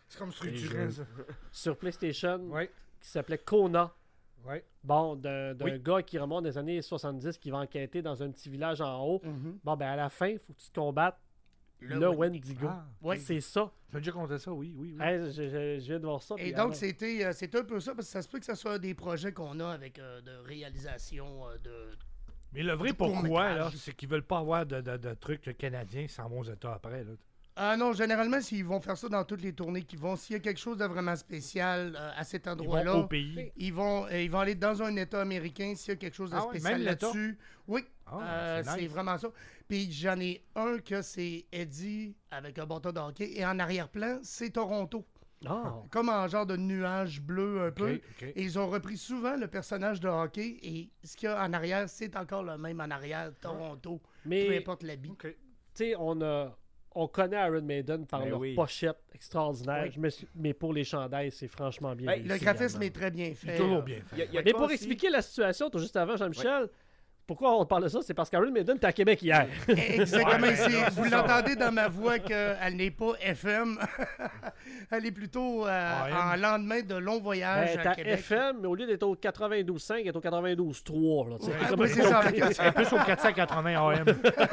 C'est comme structuré, ça. Sur PlayStation, Ouais. qui s'appelait Kona. Ouais. Bon, d'un d'un Oui. gars qui remonte des années soixante-dix, qui va enquêter dans un petit village en haut. Mhm. Bon, ben à la fin, il faut que tu te combattes le, Le Wendigo. Ah, Ouais. C'est ça. Tu m'as déjà compté ça, oui, oui, oui. Hey, je, je- je viens de voir ça. Et puis, donc, ah, c'était euh, c'était un peu ça, parce que ça se peut que ce soit des projets qu'on a avec euh, de réalisation euh, de. Mais le vrai du pourquoi, court-métrage. là, c'est qu'ils veulent pas avoir de, de, de trucs canadiens qui s'en vont aux États après, là. Ah non, généralement, s'ils vont faire ça dans toutes les tournées qu'ils vont, s'il y a quelque chose de vraiment spécial euh, à cet endroit-là, au pays. ils vont, euh, ils vont aller dans un État américain s'il y a quelque chose de Ah ouais, spécial même l'État? là-dessus. Oui, Ah, euh, c'est c'est nice. vraiment ça. Puis j'en ai un que c'est Eddie avec un bâton de hockey et en arrière-plan, c'est Toronto. Ah. Comme en genre de nuage bleu un peu. ok. Et ils ont repris souvent le personnage de hockey et ce qu'il y a en arrière, c'est encore le même en arrière, Toronto. Mais- Peu importe l'habit. Tu sais, on a. On connaît Iron Maiden par Ben leur oui. pochette extraordinaire, Oui. Je me suis- mais pour les chandails, c'est franchement bien Ben, réussi Le graphisme également. est très bien fait. Toujours là. bien Il y a- fait. il y a Mais quoi pour aussi? expliquer la situation, tout juste avant, Jean-Michel, pourquoi on parle de ça? C'est parce qu'Iron Maiden était à Québec hier. Exactement. Ouais, c'est- ben, vous c'est ça. l'entendez dans ma voix qu'elle n'est pas F M. Elle est plutôt euh, A M. en lendemain de long voyage Ben, à t'as Québec. F M, mais au lieu d'être au quatre-vingt-douze virgule cinq, elle est au quatre-vingt-douze virgule trois. là, tu sais. Ouais, Comme- ouais, c'est ça. Un peu sur quatre cent quatre-vingts A M.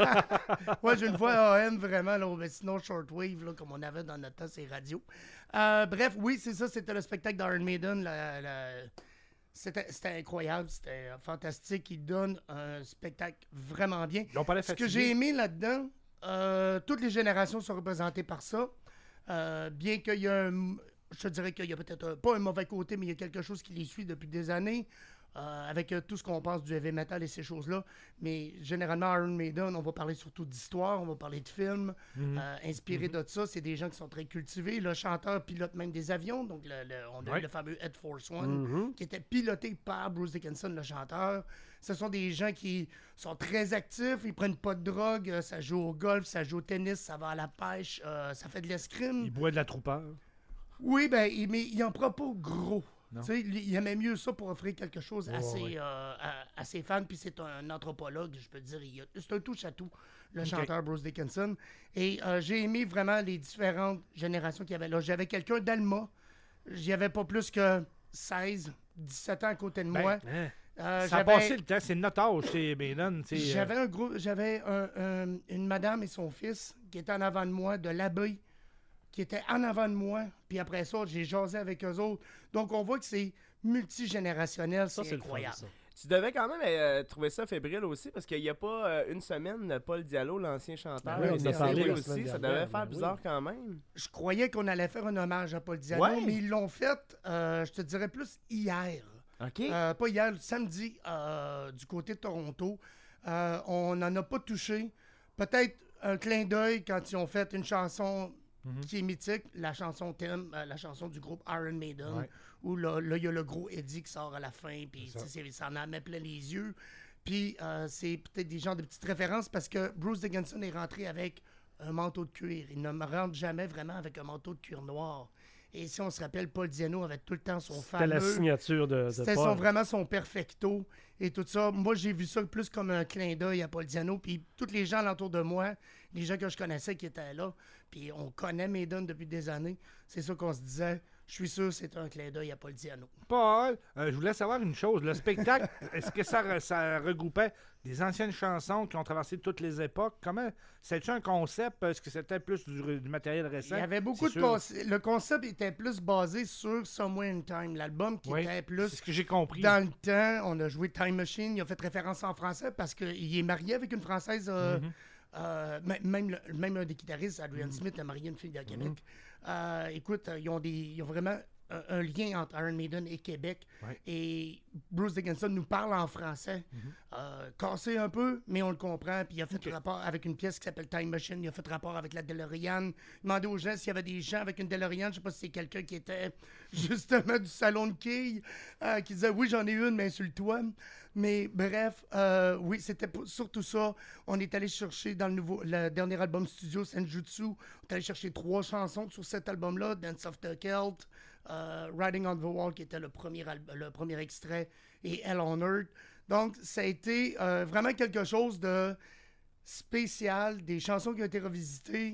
Moi, j'ai une fois A M vraiment, là, mais sinon shortwave, là, comme on avait dans notre temps, c'est radio. Euh, bref, oui, c'est ça, c'était le spectacle d'Iron Maiden. la- la- C'était c'était incroyable, c'était fantastique. Il donne un spectacle vraiment bien. Ils ont pas l'air Ce que fatigués. j'ai aimé là-dedans, euh, toutes les générations sont représentées par ça. Euh, bien qu'il y a un, je te dirais qu'il y a peut-être un- pas un mauvais côté, mais il y a quelque chose qui les suit depuis des années. euh, avec euh, tout ce qu'on pense du heavy metal et ces choses-là. Mais généralement, Iron Maiden, on va parler surtout d'histoire, on va parler de films, Mhm. euh, inspirés de ça. C'est des gens qui sont très cultivés. Le chanteur pilote même des avions. Donc, le- le- on a Ouais. eu le fameux Air Force One, Mhm. qui était piloté par Bruce Dickinson, le chanteur. Ce sont des gens qui sont très actifs, ils prennent pas de drogue, euh, ça joue au golf, ça joue au tennis, ça va à la pêche, euh, ça fait de l'escrime. Ils boivent de la troupeur. Oui, ben, il- mais il en prend pas gros. Non. Tu sais, lui, il aimait mieux ça pour offrir quelque chose à, Ouais, ses, ouais. euh, à, à ses fans. Puis c'est un anthropologue, je peux te dire. il a- C'est un touche-à-tout, le Ok. chanteur Bruce Dickinson. Et euh, j'ai aimé vraiment les différentes générations qu'il y avait là. J'avais quelqu'un d'Alma. J'y avais pas plus que seize, dix-sept ans à côté de Ben, moi. hein. Euh, Ça a j'avais- passé le temps, c'est notre âge chez Maiden. tu sais, euh, J'avais un groupe, j'avais un- un- une madame et son fils qui étaient en avant de moi, de l'abeille, qui étaient en avant de moi. Puis après ça, j'ai jasé avec eux autres. Donc on voit que c'est multigénérationnel, Ça, c'est c'est le fun, incroyable. ça. Tu devais quand même euh, trouver ça fébrile aussi, parce qu'il n'y a pas euh, une semaine, Paul Diallo, l'ancien chanteur, Ben oui, on est en a parlé décédé la aussi. semaine Ça dernière, devait faire ben oui. bizarre quand même. Je croyais qu'on allait faire un hommage à Paul Diano, Ouais. mais ils l'ont fait, euh, je te dirais plus hier. OK. Euh, pas hier, le samedi, euh, du côté de Toronto. Euh, on n'en a pas touché. Peut-être un clin d'œil quand ils ont fait une chanson Mhm. qui est mythique, la chanson thème, euh, la chanson du groupe Iron Maiden, Ouais. où là, là, il y a le gros Eddie qui sort à la fin, puis C'est ça. tu sais, c'est- ça en a mis plein les yeux. Puis euh, c'est peut-être des genres de petites références parce que Bruce Dickinson est rentré avec un manteau de cuir. Il ne me rentre jamais vraiment avec un manteau de cuir noir. Et si on se rappelle, Paul Diano avait tout le temps son C'était fameux... la signature de, de C'était Paul. son- vraiment son perfecto et tout ça. Moi, j'ai vu ça plus comme un clin d'œil à Paul Diano. Puis tous les gens alentour de moi, les gens que je connaissais qui étaient là, puis on connaît Maiden depuis des années, c'est ça qu'on se disait. Je suis sûr que c'est un clin d'œil à Paul Diano. Paul, euh, je voulais savoir une chose. Le spectacle, est-ce que ça, re- ça regroupait des anciennes chansons qui ont traversé toutes les époques? Comment? C'était-tu un concept? Est-ce que c'était plus du, du matériel récent? Il y avait beaucoup de C'est sûr. concepts. Le concept était plus basé sur Somewhere in Time, l'album qui Oui, était plus c'est ce que j'ai compris. dans le temps. On a joué Time Machine. Il a fait référence en français parce qu'il est marié avec une Française. euh, Mhm. euh, m- même, le- même un des guitaristes, Adrian Smith, a marié une fille de Québec. Euh, écoute, euh, ils ont, des, ils ont vraiment un, un lien entre Iron Maiden et Québec. Ouais. Et Bruce Dickinson nous parle en français. Euh, cassé un peu, mais on le comprend. Puis il a fait rapport avec une pièce qui s'appelle Time Machine. Il a fait rapport avec la DeLorean. Il demandait aux gens s'il y avait des gens avec une DeLorean. Je sais pas si c'est quelqu'un qui était justement du salon de quilles, euh, qui disait oui, j'en ai une, mais insulte-toi. Mais bref, euh, oui, c'était pour- surtout ça. On est allé chercher dans le nouveau, le dernier album studio, Senjutsu. On est allé chercher trois chansons sur cet album-là, Dance of the Celt, euh, Riding on the Wall, qui était le premier, al- le premier extrait, et Hell on Earth. Donc, ça a été euh, vraiment quelque chose de spécial, des chansons qui ont été revisitées.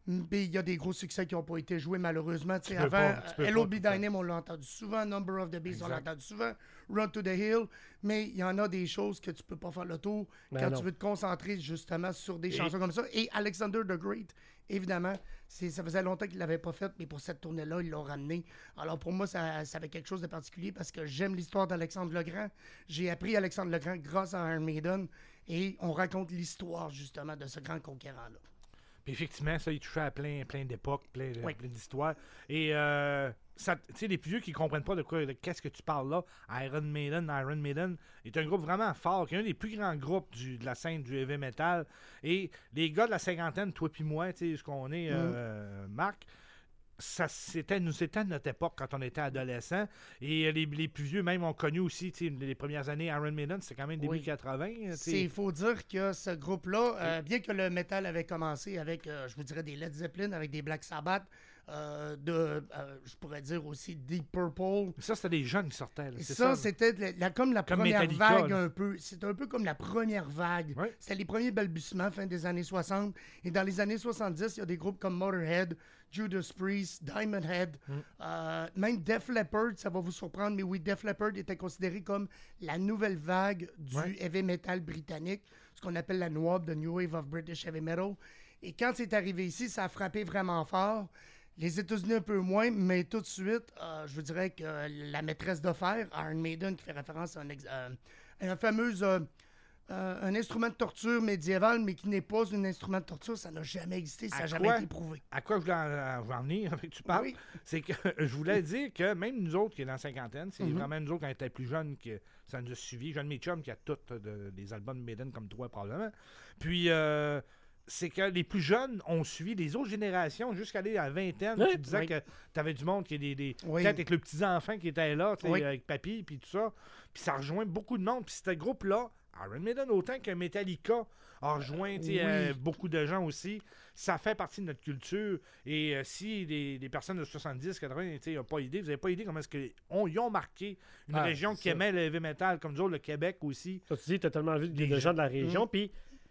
Mais il y a des gros succès qui n'ont pas été joués, malheureusement. Tu sais, Tu peux avant, pas, tu peux Hello pas Be tout ça. Dynam, on l'a entendu souvent. Number of the Beast, on l'a Exact. entendu souvent. Run to the Hill. Mais il y en a des choses que tu peux pas faire le tour Ben quand non. tu veux te concentrer justement sur des Et- chansons comme ça. Et Alexander the Great, évidemment, c'est, ça faisait longtemps qu'il ne l'avait pas fait, mais pour cette tournée-là, ils l'ont ramené. Alors pour moi, ça, ça avait quelque chose de particulier parce que j'aime l'histoire d'Alexandre le Grand. J'ai appris Alexandre le Grand grâce à Iron Maiden. Et on raconte l'histoire justement de ce grand conquérant-là. Puis effectivement, ça, il touchait à plein, plein d'époques, plein, de- Oui. plein d'histoires. Et, euh, ça- tu sais, les plus vieux qui ne comprennent pas de quoi, de qu'est-ce que tu parles là, Iron Maiden, Iron Maiden est un groupe vraiment fort, qui est un des plus grands groupes du- de la scène du heavy metal. Et les gars de la cinquantaine, toi puis moi, tu sais, ce qu'on est, euh, Marc, ça, c'était, nous, c'était notre époque quand on était adolescents. Et les, les plus vieux, même, ont connu aussi, tu sais, les premières années, Iron Maiden, c'était quand même début Oui. quatre-vingts. tu sais. Il faut dire que ce groupe-là, euh, bien que le métal avait commencé avec, euh, je vous dirais, des Led Zeppelin, avec des Black Sabbath, euh, de, euh, je pourrais dire aussi Deep Purple. Ça, c'était des jeunes qui sortaient. là, Et c'est ça, ça. c'était la- la- comme la Comme première Metallica, vague là. un peu. C'était un peu comme la première vague. Ouais. C'était les premiers balbutiements fin des années soixante. Et dans les années soixante-dix, il y a des groupes comme Motorhead, Judas Priest, Diamond Head, Mm. euh, même Def Leppard, ça va vous surprendre, mais oui, Def Leppard était considéré comme la nouvelle vague du Ouais. heavy metal britannique, ce qu'on appelle la N W A B, The New Wave of British Heavy Metal. Et quand c'est arrivé ici, ça a frappé vraiment fort. Les États-Unis un peu moins, mais tout de suite, euh, je vous dirais que la maîtresse de fer, Iron Maiden, qui fait référence à un, ex- euh, un fameux euh, euh, un instrument de torture médiéval, mais qui n'est pas un instrument de torture, ça n'a jamais existé, ça À n'a jamais quoi- été prouvé. À quoi je voulais en, en venir avec tu parles, Oui. c'est que je voulais dire que même nous autres qui est dans la cinquantaine, c'est Mhm. vraiment nous autres quand on était plus jeunes que ça nous a suivi. Jeune mes chums qui a tous euh, des albums de Maiden comme toi probablement. Puis euh, c'est que les plus jeunes ont suivi les autres générations jusqu'à aller à la vingtaine. Oui. Tu disais Oui. que tu avais du monde qui est des, des Oui. peut-être avec le petits-enfants qui étaient là, tu sais, Oui. avec papy puis tout ça. Puis ça rejoint beaucoup de monde. Puis ce groupe-là, Iron Maiden, autant que Metallica, a rejoint tu sais, oui. euh, beaucoup de gens aussi. Ça fait partie de notre culture. Et euh, si les, les personnes de soixante-dix, quatre-vingts n'ont pas idée, vous n'avez pas idée comment est-ce qu'ils ont, ils ont marqué une Ah, région c'est qui ça. aimait le heavy metal, comme nous autres, le Québec aussi. Ça, tu dis, t'as tellement vu des Des gens de la région. Mm. Puis,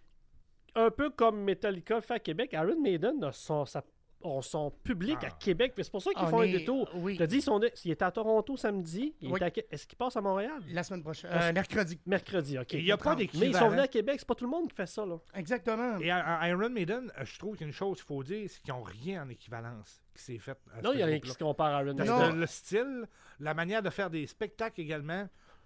un peu comme Metallica le fait à Québec, Iron Maiden a son, sa- ont son public Ah. à Québec. Puis c'est pour ça qu'ils On font un est- détour. oui. Tu as dit, ils sont de- il était à Toronto samedi. il Oui. était à Que- Est-ce qu'il passe à Montréal? La semaine prochaine, Ah, euh, c'est- mercredi. Mercredi, OK. Et il n'y a pas Mais ils sont d'équivalent. venus à Québec. C'est pas tout le monde qui fait ça, là. Exactement. Et à, à Iron Maiden, euh, je trouve qu'il y a une chose qu'il faut dire, c'est qu'ils n'ont rien en équivalence qui s'est fait à Non, ce il y a rien qui groupe-là. se compare à Iron Le- Maiden. le, le style, la manière de faire des spectacles également.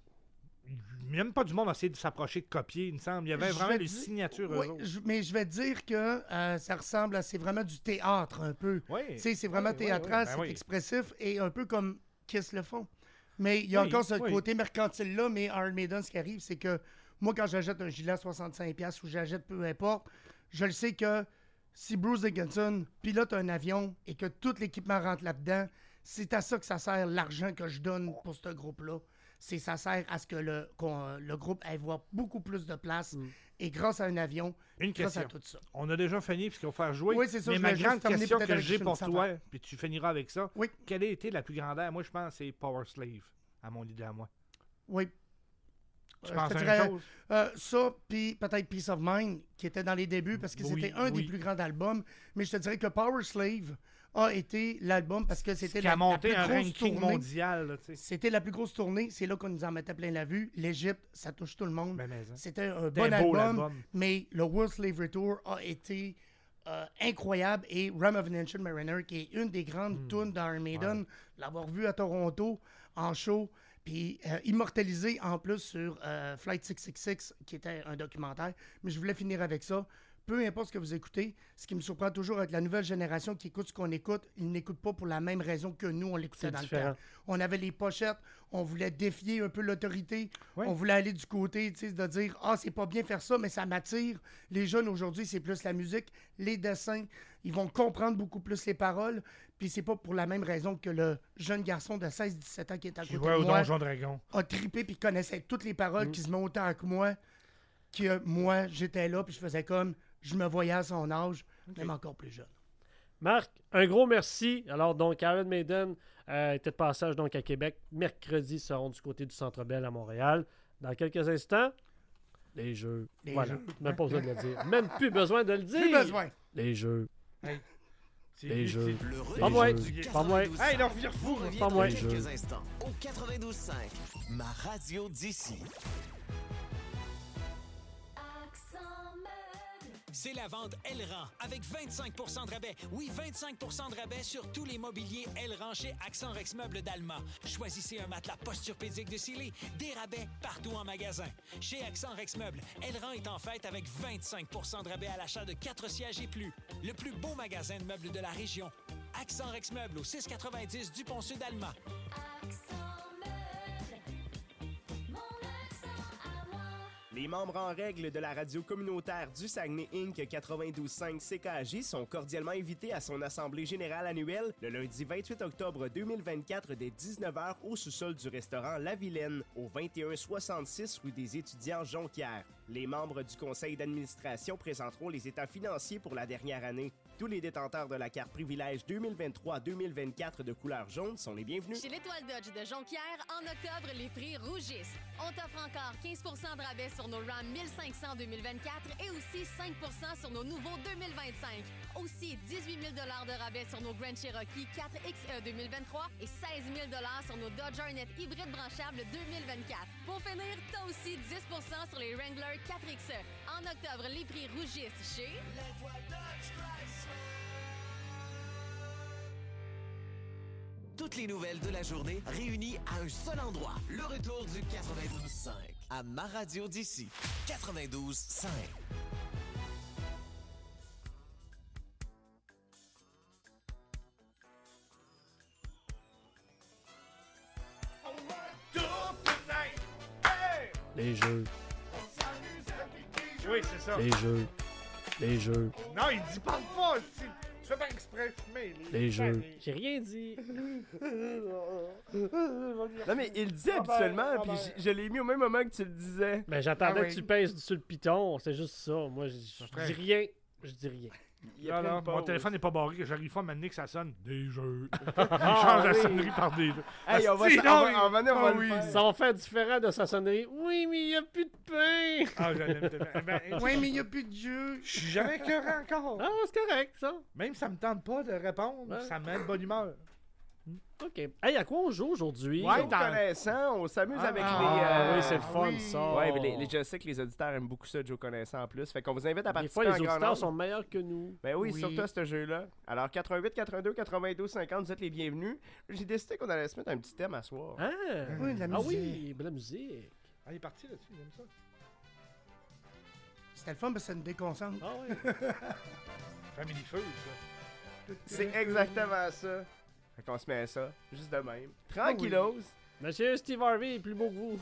Même pas du monde a essayé de s'approcher, de copier, il me semble. Il y avait Je vraiment vais des dire- signatures. Oui, eux autres. je- mais je vais te dire que euh, ça ressemble à. C'est vraiment du théâtre un peu. Oui. Tu sais, c'est vraiment Oui, oui, théâtral, oui. Ben c'est oui. expressif et un peu comme Kiss le font. Mais il y a Oui, encore ce oui. côté mercantile-là, mais Iron Maiden, ce qui arrive, c'est que moi, quand j'achète un gilet à soixante-cinq dollars ou j'achète peu importe, je le sais que si Bruce Dickinson pilote un avion et que tout l'équipement rentre là-dedans, c'est à ça que ça sert l'argent que je donne pour ce groupe-là. C'est ça sert à ce que le, qu'on- le groupe aille voir beaucoup plus de place et grâce à un avion, Une grâce question. à tout ça. On a déjà fini puisqu'on va faire jouer. Oui, c'est ça, Mais je ma voulais grande juste terminer question peut-être que avec j'ai une pour petite toi, affaire. puis tu finiras avec ça. Oui. Quelle a été la plus grandeur? Moi, je pense que c'est Power Slave, à mon idée à moi. Oui. Tu Euh, penses je te à la même dirais, chose? euh, ça, puis peut-être Peace of Mind, qui était dans les débuts, parce que Oui, c'était un oui. des plus grands albums. Mais je te dirais que Power Slave a été l'album parce que c'était Qui la, a monté la un plus grosse ranking tournée. mondial. Là, tu sais. C'était la plus grosse tournée. C'est là qu'on nous en mettait plein la vue. L'Égypte, ça touche tout le monde. Ben, mais, hein. C'était un C'était bon un beau, album, l'album. mais le World Slavery Tour a été euh, incroyable. Et Ram of an Ancient Mariner, qui est une des grandes Hmm. tunes d'Iron Maiden, l'avoir vu à Toronto en show, puis euh, immortalisé en plus sur euh, Flight six six six, qui était un documentaire. Mais je voulais finir avec ça. Peu importe ce que vous écoutez, ce qui me surprend toujours avec la nouvelle génération qui écoute ce qu'on écoute, ils n'écoutent pas pour la même raison que nous, on l'écoutait C'est dans différent. le temps. On avait les pochettes, on voulait défier un peu l'autorité, Oui. on voulait aller du côté, tu sais, de dire « Ah, c'est pas bien faire ça, mais ça m'attire. » Les jeunes, aujourd'hui, c'est plus la musique, les dessins, ils vont comprendre beaucoup plus les paroles, puis c'est pas pour la même raison que le jeune garçon de seize dix-sept ans qui est à Qui côté jouait de au moi Donjon Dragon. a trippé puis connaissait toutes les paroles, Mm. qui se met autant que moi, que moi, j'étais là, puis je faisais comme, je me voyais à son âge, même encore plus jeune. Marc, un gros merci. Alors, donc, Iron Maiden euh, était de passage donc à Québec. Mercredi, ils seront du côté du Centre Bell à Montréal. Dans quelques instants, les jeux. Les voilà. jeux. Même pas besoin de le dire. Même plus besoin de le dire. Plus besoin. Les jeux. Hey. Les jeux. Le retour Pas moi. du Pas moi. quatre-vingt-douze Hey, non, cinq viens vous fou. revient Pas dans moi. quelques Les jeux. instants au quatre-vingt-douze cinq, ma radio d'ici. C'est la vente Elran avec vingt-cinq pour cent de rabais. Oui, vingt-cinq pour cent de rabais sur tous les mobiliers Elran chez Accent Rex Meubles d'Alma. Choisissez un matelas posturpédique de Sealy. Des rabais partout en magasin. Chez Accent Rex Meubles, Elran est en fête avec vingt-cinq pour cent de rabais à l'achat de quatre sièges et plus. Le plus beau magasin de meubles de la région. Accent Rex Meubles au six cent quatre-vingt-dix du Pont-Sud d'Alma. Les membres en règle de la radio communautaire du Saguenay Incorporated quatre-vingt-douze cinq C K J sont cordialement invités à son assemblée générale annuelle le lundi vingt-huit octobre deux mille vingt-quatre dès dix-neuf heures au sous-sol du restaurant La Vilaine, au vingt et un soixante-six rue des Étudiants Jonquière. Les membres du conseil d'administration présenteront les états financiers pour la dernière année. Tous les détenteurs de la carte privilège deux mille vingt-trois deux mille vingt-quatre de couleur jaune sont les bienvenus. Chez l'Étoile Dodge de Jonquière, en octobre, les prix rougissent. On t'offre encore quinze pour cent de rabais sur nos Ram mille cinq cents deux mille vingt-quatre et aussi cinq pour cent sur nos nouveaux deux mille vingt-cinq. Aussi dix-huit mille dollars de rabais sur nos Grand Cherokee quatre X E deux mille vingt-trois et seize mille dollars sur nos Dodge Hornet hybride branchable deux mille vingt-quatre. Pour finir, t'as aussi dix pour cent sur les Wrangler quatre X E. En octobre, les prix rougissent chez l'Étoile Dodge Chrysler. Toutes les nouvelles de la journée réunies à un seul endroit. Le retour du quatre-vingt-douze cinq à ma radio d'ici. quatre-vingt-douze cinq. Les jeux. Oui, c'est ça. Les jeux. Les jeux. Non, il dit parle pas. Tu tu fais pas exprès. Mais Les jeux. J'ai rien dit. Non, mais il le dit Ah ben, habituellement, ah puis ben. je, je l'ai mis au même moment que tu le disais. Ben, j'attendais Ah oui. que tu pèses sur le piton. C'est juste ça. Moi, je je ferait- dis rien. Je dis rien. Il y a Non, plein non, de mon pauses. téléphone n'est pas barré, que j'arrive pas à m'amener que ça sonne. Des jeux. Il Ah, change la oui. sonnerie par des jeux. Hey, on va Asti, s'en- non, on va- il- on va- on va Ah le oui. faire. Ça va faire différent de sa sonnerie. Oui, mais il n'y a plus de pain. Ah, je l'aime tellement. Eh ben, Oui, mais il n'y a plus de jeu. Je suis jamais écœurant encore. Ah, c'est correct, ça. Même si ça me tente pas de répondre, Ouais. ça me met de bonne humeur. OK. Hey, à quoi on joue aujourd'hui? Ouais, Joe dans- connaissant, on s'amuse Ah, avec ah, les... euh, oui, c'est le fun, oui. ça. Ouais, mais les, les- je sais que les auditeurs aiment beaucoup ça, Joe connaissant en plus. Fait qu'on vous invite à Des participer fois, les en grand auditeurs nombre. sont meilleurs que nous. Ben oui, Oui. surtout à ce jeu-là. Alors, quatre-vingt-huit, quatre-vingt-deux, quatre-vingt-douze, cinquante, vous êtes les bienvenus. J'ai décidé qu'on allait se mettre un petit thème à soir. Ah, Oui, de la ah musique. oui, de la musique. Ah, il est parti là-dessus, j'aime ça. C'était le fun parce que ça nous déconcentre. Ah ouais. Family Feu, ça. C'est exactement ça. Fait qu'on se met à ça, juste de même. Tranquillos. Monsieur Steve Harvey est plus beau que vous.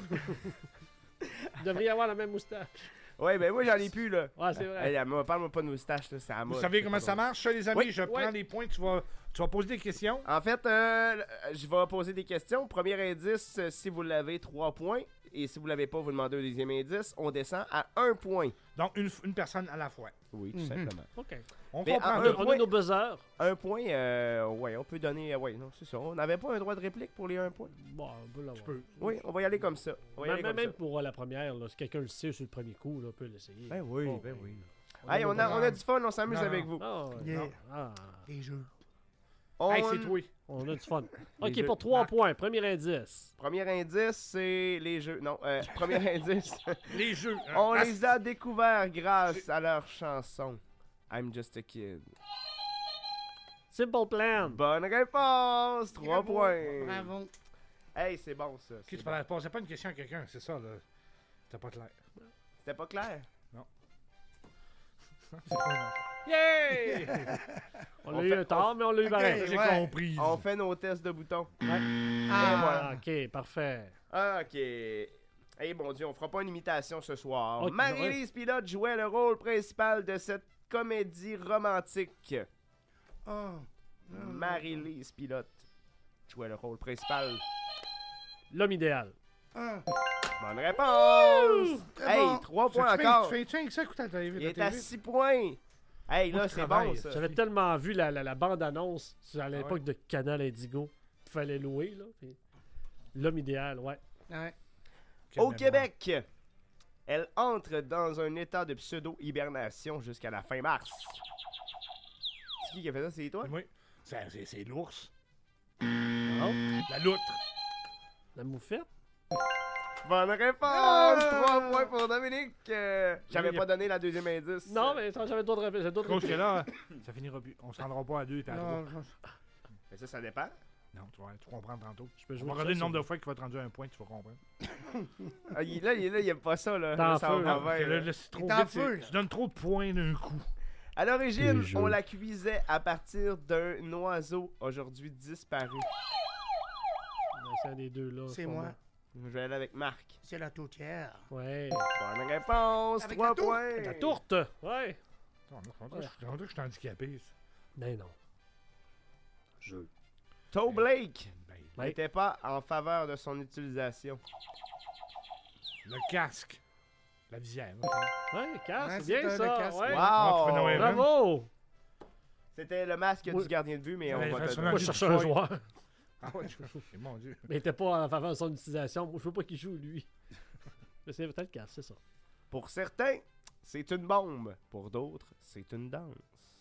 Vous devriez avoir la même moustache. Ouais, ben moi, j'en ai plus, là. Ouais, c'est vrai. Hey, moi, parle-moi pas de moustache, là, c'est à Vous mode. savez C'est comment pas ça drôle. marche, ça, les amis? Oui, je prends ouais. les points, tu vas, tu vas poser des questions. En fait, euh, je vais poser des questions. Premier indice, euh, si vous l'avez, trois points. Et si vous l'avez pas, vous demandez au deuxième indice. On descend à un point. Donc, une, une personne à la fois. Oui, tout Mhm. simplement. OK. On Mais comprend. en- On tout. a, on a nos buzzers. Un point, euh, ouais, on peut donner... euh, ouais, non, c'est ça. On n'avait pas un droit de réplique pour les un point. Bon, on peut l'avoir. Tu peux. Oui, on va y aller comme ça. On va y Même, aller même, comme même pour euh, la première, là, si quelqu'un le sait sur le premier coup, là, on peut l'essayer. ça. Ben oui, Oh, ben oui. a Hey, nos on a, on a buzzers. du fun, on s'amuse Non, avec non. vous. Ah, ouais. Yeah. Ah, Les jeux. On- Hey, c'est toi. on a du fun. Les OK, jeux. pour trois Marc. points. Premier indice. Premier indice, c'est les jeux. Non, euh, premier indice. Les jeux. hein. On Ah, les a découverts grâce à leur chanson. I'm just a kid. Simple Plan. Bonne réponse! Trois Bravo. points. Bravo. Hey, c'est bon ça. Ok, c'est tu bon. parlais- posais pas une question à quelqu'un, c'est ça, là. C'était pas clair. C'était pas clair? C'est pas une- Yay! On On a eu fait- un tort, mais on l'a eu Ok. pareil. J'ai Ouais. compris. On fait nos tests de boutons. Ah, voilà. OK, parfait. Ah, ok. Eh bon Dieu, on fera pas une imitation ce soir. Ok, Marie-Lise Pilote jouait le rôle principal de cette comédie romantique. Ah. Marie-Lise Pilote jouait le rôle principal. L'homme idéal. Ah. Bonne réponse! Très Hey, bon. trois Tu points fais- encore. Tu fais-tu ça, écoute à la télé? Il la est à télé? six points. Hey, Moi, là, je c'est travaille. bon, ça. J'avais tellement vu la, la, la bande-annonce à l'époque ouais? de Canal Indigo. Il fallait louer, là. puis L'homme idéal, ouais. Ouais. Quelle Au mémoire. Québec, elle entre dans un état de pseudo-hibernation jusqu'à la fin mars. Ce qui qui a fait ça? C'est toi? Oui. C'est, c'est, c'est l'ours. Non. La loutre. La moufette? Bonne réponse! Ah! trois points pour Dominique. Euh, J'avais Oui, pas donné la deuxième indice. Non, mais attends, j'avais d'autres réponses. J'avais d'autres Cause que réponses. là, ça finira plus. On se rendra pas à deux et à Non, trois. Mais ça, ça dépend. Non, tu vas, tu vas comprendre tantôt. Je peux On jouer va ça, regarder le ça. nombre de fois qu'il va te rendre un point, tu vas comprendre. Ah, il, là, il, là, il aime pas ça, là. T'es en Là, ça feu, va là. pas bien, Parce que là. là, là, c'est trop T'es en vite, feu, c'est- là. tu donnes trop de points d'un coup. À l'origine, Les jeux. on la cuisait à partir d'un oiseau aujourd'hui disparu. Ben, c'est un des deux, là. C'est sûrement. moi. Je vais aller avec Marc. C'est la toutière. Ouais. Bonne réponse, Avec trois la tour- points. La tourte! Ouais. On dirait on dirait que je suis handicapé. ça. Ben non. Jeu. Toe Blake Ben, Ouais. n'était pas en faveur de son utilisation. le casque. La visière. Ouais, casse, Ouais, c'est bien c'est un- ça. le casque. Ouais. Ah, tu fais Noël. Bravo! C'était le masque Oui. du gardien de but, mais on Ouais, va il te fait le Moi, je du cherchais un foil. joueur. Ah ouais, je- mon Dieu. Mais il était pas en faveur de son utilisation. Moi, je veux pas qu'il joue, lui. Mais c'est peut-être le casse, c'est ça. Pour certains, c'est une bombe. Pour d'autres, c'est une danse.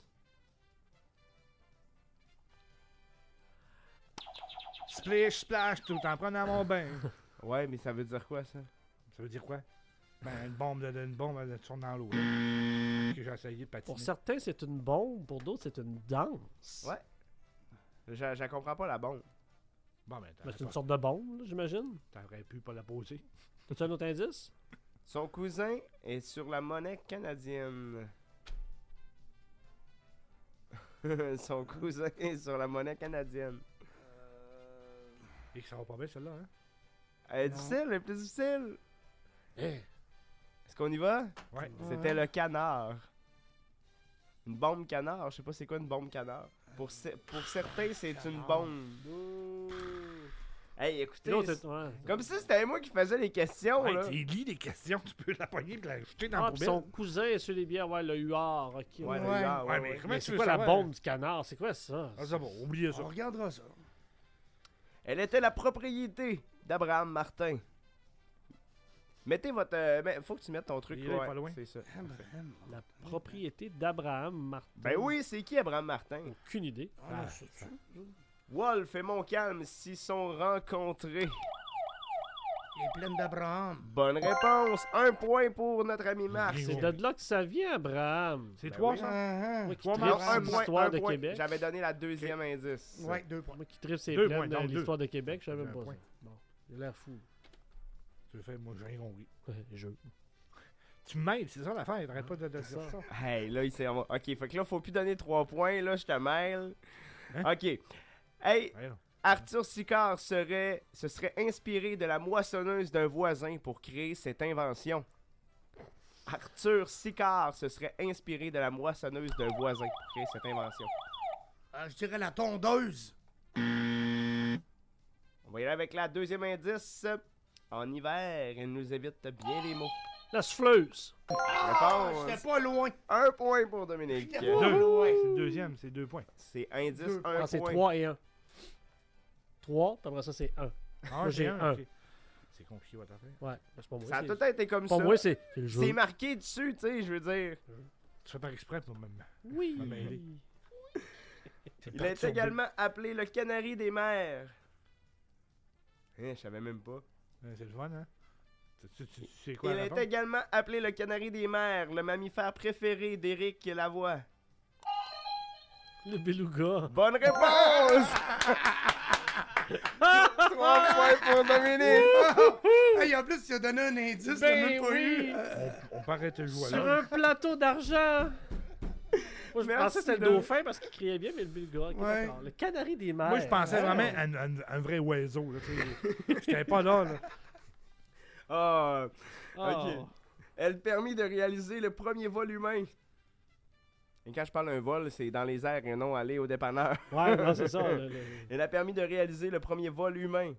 Splish, splash, tout en prenant mon bain. Ouais, mais ça veut dire quoi, ça? Ça veut dire quoi? Ben, une bombe, de, de- une bombe, elle tourne dans l'eau. là. Que j'ai essayé de patiner. Pour certains, c'est une bombe. Pour d'autres, c'est une danse. Ouais. Je, je la comprends pas, la bombe. Bon, ben, Ben, t'aurais c'est une pas- sorte de bombe, là, j'imagine. t'aurais pu pas la poser. T'as-tu un autre indice? Son cousin est sur la monnaie canadienne. Son cousin est sur la monnaie canadienne. Et que ça va pas bien, celle-là, hein? Elle est difficile, elle est plus difficile. Eh. Est-ce qu'on y va? Ouais. C'était le canard. Une bombe canard. Je sais pas c'est quoi une bombe canard. Pour, ce- pour certains, c'est une bombe. Hey, écoutez, L'autre, c'est- c'est- ouais. comme si c'était moi qui faisais les questions, Ouais, là. tu lis les questions, tu peux la poigner et la jeter dans Ah, la puis poubelle. son cousin est sur les bières, ouais, le huard. ok. Ouais, Ouais. le gars, ouais, Ouais, mais ouais. comment Mais tu c'est veux quoi la savoir? bombe du canard? C'est quoi ça? Ah, c'est bon, oubliez ça. On regardera ça. Elle était la propriété d'Abraham Martin. Mettez votre... Euh, ben, faut que tu mettes ton truc. Il est ouais, pas loin. c'est ça. Abraham. La propriété d'Abraham Martin. Ben oui, c'est qui Abraham Martin? Aucune idée. Ah, non, c'est ça. Wolf et Montcalm s'y sont rencontrés. Il est plein d'Abraham. Bonne réponse. Un point pour notre ami Marc. C'est de là que ça vient, Abraham. C'est Ben toi, oui. ça? Ah, Moi qui Trois tripe Non, mois. sur un point, l'histoire un de point. Québec. J'avais donné la deuxième indice. ah. Ouais, deux points. Moi qui tripe ses Deux plaines points, de donc deux. l'histoire de Québec, je savais Un même pas point. ça. Bon, il a l'air fou. Tu le fais, moi, j'ai rien compris. Ouais, jeu. Tu m'aides, c'est ça l'affaire, t'arrêtes pas de, de C'est dire ça. ça. Hey, là, il s'est... Ok, fait que là, faut plus donner trois points. Là, je te mêle. Hein? Ok. Hey, Ouais, non. Arthur Sicard serait, se serait inspiré de la moissonneuse d'un voisin pour créer cette invention. Arthur Sicard se serait inspiré de la moissonneuse d'un voisin pour créer cette invention. Ah, je dirais la tondeuse. On va y aller avec la deuxième indice. En hiver, elle nous évite bien les mots. La souffleuse. Ah, Réponse. j'étais pas loin. Un point pour Dominique. J'étais Deux. pas loin. C'est le deuxième, c'est deux points. C'est indice, Deux. un Ah, c'est point. trois et un. trois, puis après ça, c'est un. Ah, Moi, j'ai un. ok. C'est compliqué, votre affaire. Ouais, ben, c'est pas moi. Ça a c'est- tout le temps été comme Pour ça. moi, c'est c'est le jeu. C'est marqué dessus, tu sais, je veux dire. Tu fais par exprès pour me... Oui. me mêler. T'es Il est perturbé. également appelé le canari des mers. Hein, je savais même pas. Ouais, c'est le fun, hein? Tu, tu, tu, tu sais quoi Il la est réponse? également appelé le canari des mers, le mammifère préféré d'Éric Lavoie. Le beluga. Bonne réponse! Trois points pour Dominique! Hey, en plus, il a donné un indice, Ben il l'a même pas oui. eu. On, on paraît te jouer Sur là. un plateau d'argent. Moi, je Merci, pensais que c'était le là. dauphin parce qu'il criait bien, mais le beluga. ok, Ouais. d'accord. Le canari des mers. Moi, je pensais Ah. vraiment à un, un- un vrai oiseau. Là, tu sais. J'étais pas là. là. Ah, Ah. ok. Elle permit de réaliser le premier vol humain. Et quand je parle d'un vol, c'est dans les airs et non aller au dépanneur. Ouais, non, c'est ça. le- le- Elle a permis de réaliser le premier vol humain.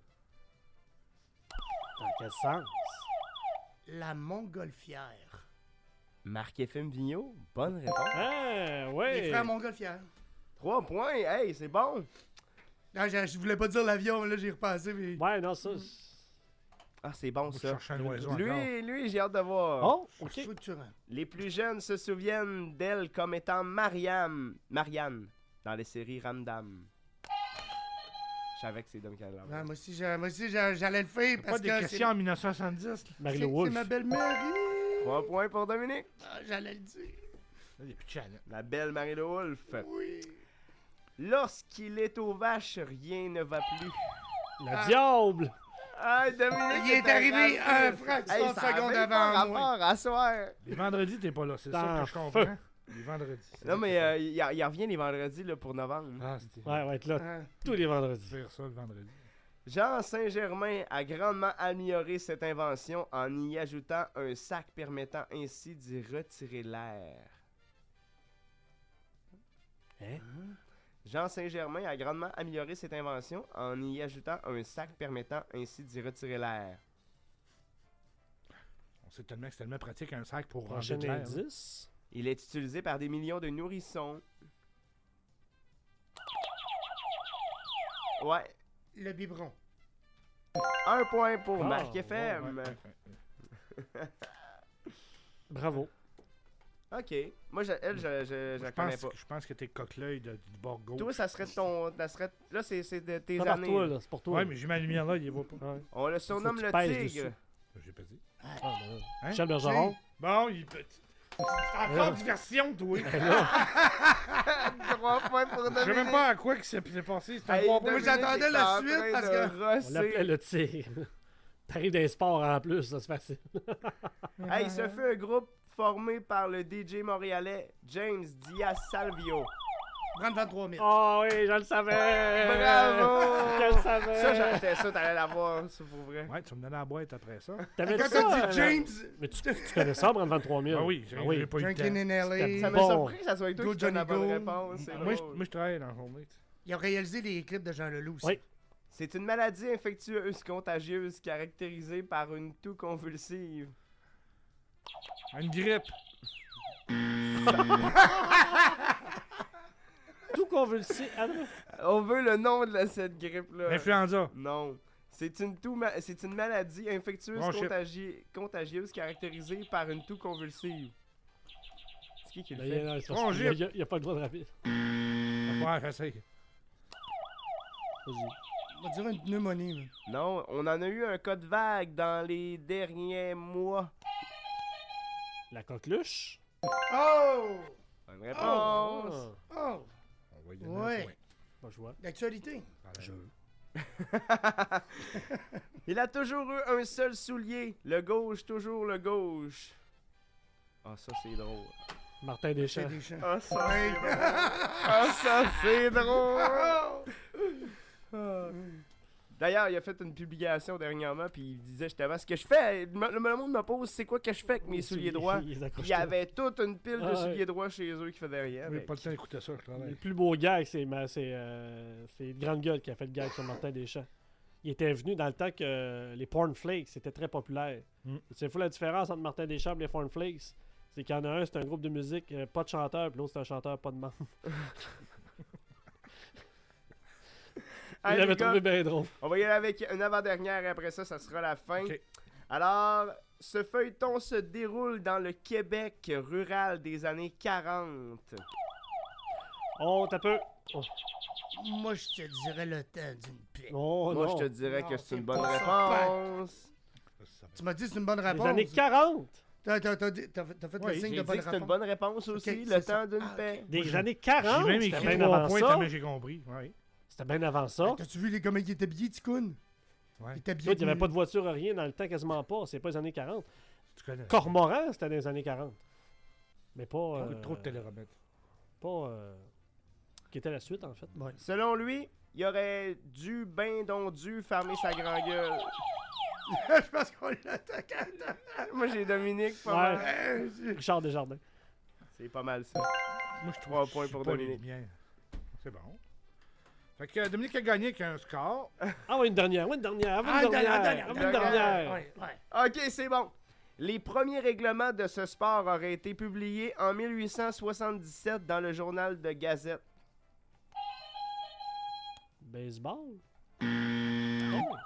Dans quel sens? La montgolfière. Marc F M Vigneault, bonne réponse. Ah, Les ouais. frères montgolfières. Trois points, hey, c'est bon. Non, je, je voulais pas dire l'avion, mais là, j'ai repassé. Mais... Ouais, non, ça. c'est- Ah, c'est bon Moi, je ça. cherchais un oiseau encore. Lui, lui, j'ai hâte de voir. Oh, ok. Structurant. Les plus jeunes se souviennent d'elle comme étant Marianne. Marianne. dans les séries Ramdam. Je savais que c'est Dom qui allait l'avoir. Ouais, moi aussi, j'ai- moi aussi j'ai- j'allais le faire Pas parce des que questions c'est en dix-neuf cent soixante-dix. Marie c'est- Le Wolf. c'est ma belle Marie. Trois points pour Dominique. Ah, j'allais le dire. Il n'y a plus de challenge. La belle Marie Le Wolf. Oui. Lorsqu'il est aux vaches, rien ne va plus. La Ah. diable! Ah, Dominique Il est arrivé un fraction Hey, de ça a seconde même pas avant moi. rapport à soir. Les vendredis, t'es pas là, c'est ça Dans que je feu. comprends. Les vendredis. c'est Non, ça mais que- euh, il, il revient les vendredis là, pour novembre. Ah, c'était. Ouais, ouais, être là Ah. tous les vendredis. Faire ça le vendredi. Jean Saint-Germain a grandement amélioré cette invention en y ajoutant un sac permettant ainsi d'y retirer l'air. Hein? Jean Saint-Germain a grandement amélioré cette invention en y ajoutant un sac permettant ainsi d'y retirer l'air. On sait tellement que c'est tellement pratique un sac pour ranger Prochain de l'air. là. indice. Il est utilisé par des millions de nourrissons. Ouais, Le biberon. un point pour Ah, Marc ouais, F M. Ouais, ouais, ouais. Bravo. Ok. Moi, je, elle, je, je, je Je la connais pense, pas. que- je pense que t'es coqueleuil de- du bord gauche. Toi, ça serait ton. Ça serait, là, c'est c'est de tes Pas par années. toi, là. C'est pour toi. Ouais, mais j'ai ma lumière là, il y voit pas. Ouais. On le surnomme Faut que le tu pèses tigre. dessus. J'ai pas dit. Ah, ben là. Hein? Michel Bergeron. Bon, il peut. C'est encore diversion, toi. Ben là. Trois points pour Je sais Dominique. même pas à quoi que c'est c'est passé. C'est un Hey, bon point. Moi, Dominique j'attendais est la en suite train parce de que- On rosser. l'appelait le tigre. T'arrives dans les sports en plus, ça c'est facile. Hey, ce fut un groupe formé par le D J montréalais James Diaz Salvio. Prendre vingt-trois mille. Oh oui, je le savais! Bravo! Je le savais! Ça, j'achetais ça, t'allais l'avoir, c'est pour vrai. Ouais, tu me donnais la boîte après ça. T'avais Quand ça, t'as euh, dit James, Mais tu, tu connais ça, Brand vingt-trois mille? Ah oui, j'ai Ah oui. j'ai pas eu le Drinking temps. in L A. Ça m'a Bon. surpris que ça soit toi Go qui donne la Johnny bonne Go. réponse. c'est Moi, je, drôle. moi, je travaille dans la journée. Il a réalisé les clips de Jean Leloup aussi. Oui. C'est une maladie infectieuse contagieuse caractérisée par une toux convulsive. Une grippe. Tout convulsé. Ah non. On veut le nom de la- cette grippe-là. L'influenza. Non. C'est une, toux ma- c'est une maladie infectieuse Bon shit. contagie- contagieuse caractérisée par une toux convulsive. C'est qui qui le Ben, fait? non, c'est Bon, parce qu'il y a- Gilles. il y a- il y a pas le droit de rapide. Ouais, j'essaie. Vas-y. On va dire une pneumonie. là. Non, on en a eu un cas de vague dans les derniers mois. La coqueluche. Oh! Bonne réponse. Ah. Oh! On va y donner Ouais. un point. Pas joueur. D'actualité. Je. Il a toujours eu un seul soulier. Le gauche, toujours le gauche. Ah, ça, c'est drôle. Martin Deschamps. C'est des chants. Ah, ça, c'est drôle. Ah, ça, c'est drôle. Ah. D'ailleurs, il a fait une publication dernièrement, puis il disait justement ce que je fais. Le, le monde me pose c'est quoi que je fais avec mes Les souliers souliers, droits. ils Puis accrochent Il y avait toute une pile de Ah, ouais. souliers droits chez eux qui faisaient rien. J'ai avec. pas le temps d'écouter ça, je Le travaille. plus beau gag, c'est ma- c'est, euh, c'est Grande Gueule qui a fait le gag sur Martin Deschamps. Il était venu dans le temps que les Porn Flakes c'était très populaire. Mm. C'est fou la différence entre Martin Deschamps et les Porn Flakes. C'est qu'il y en a un, c'est un groupe de musique, euh, pas de chanteur, puis l'autre, c'est un chanteur, pas de membre. Il Hey, l'avait les gars, trouvé bien drôle. On va y aller avec une avant-dernière et après ça, ça sera la fin. Ok. Alors, ce feuilleton se déroule dans le Québec rural des années quarante. Oh, t'as peu. Oh, Moi, je te dirais le temps d'une paix. oh Moi, non. je te dirais Non, que c'est c'est une bonne pas ça, réponse. Tu m'as dit que c'est une bonne réponse. Les années quarante. T'as, t'as, t'as, dit- t'as fait t'as fait Oui, le signe J'ai de dit bonne que c'est une réponse. bonne réponse aussi, Ok, le c'est temps ça. d'une Ah, ok. paix. Des j'ai- années J'ai quarante. même C'était écrit bien trois avant points ça. tellement j'ai compris. Ouais. C'était bien avant ça. Hey, T'as-tu vu les, comment il était habillé, Ticoun? Ouais. Il était habillé. L'autre, il n'y avait de- pas de voiture, rien dans le temps, quasiment pas. C'est pas les années quarante. Tu connais. Cormoran, c'était dans les années quarante. Mais pas. Trop, euh, trop de téléromètres. Pas. euh, Qui était la suite, en fait. Ouais. Selon lui, il aurait dû, ben donc dû, fermer sa grand gueule. Je pense qu'on l'attaque. Moi, j'ai Dominique, pas Ouais. mal. Richard Desjardins. C'est pas mal ça. Moi, je Trois trouve points je pour suis pas Dominique. les miens. C'est bon. Fait que euh, Dominique a gagné avec un score. Ah, ouais, une dernière. Ouais, une dernière. Avant Ah, une une dernière. dernière, Avant dernière, une dernière. Ouais, ouais. Ok, c'est bon. Les premiers règlements de ce sport auraient été publiés en mille huit cent soixante-dix-sept dans le journal de Gazette. Baseball. Oh.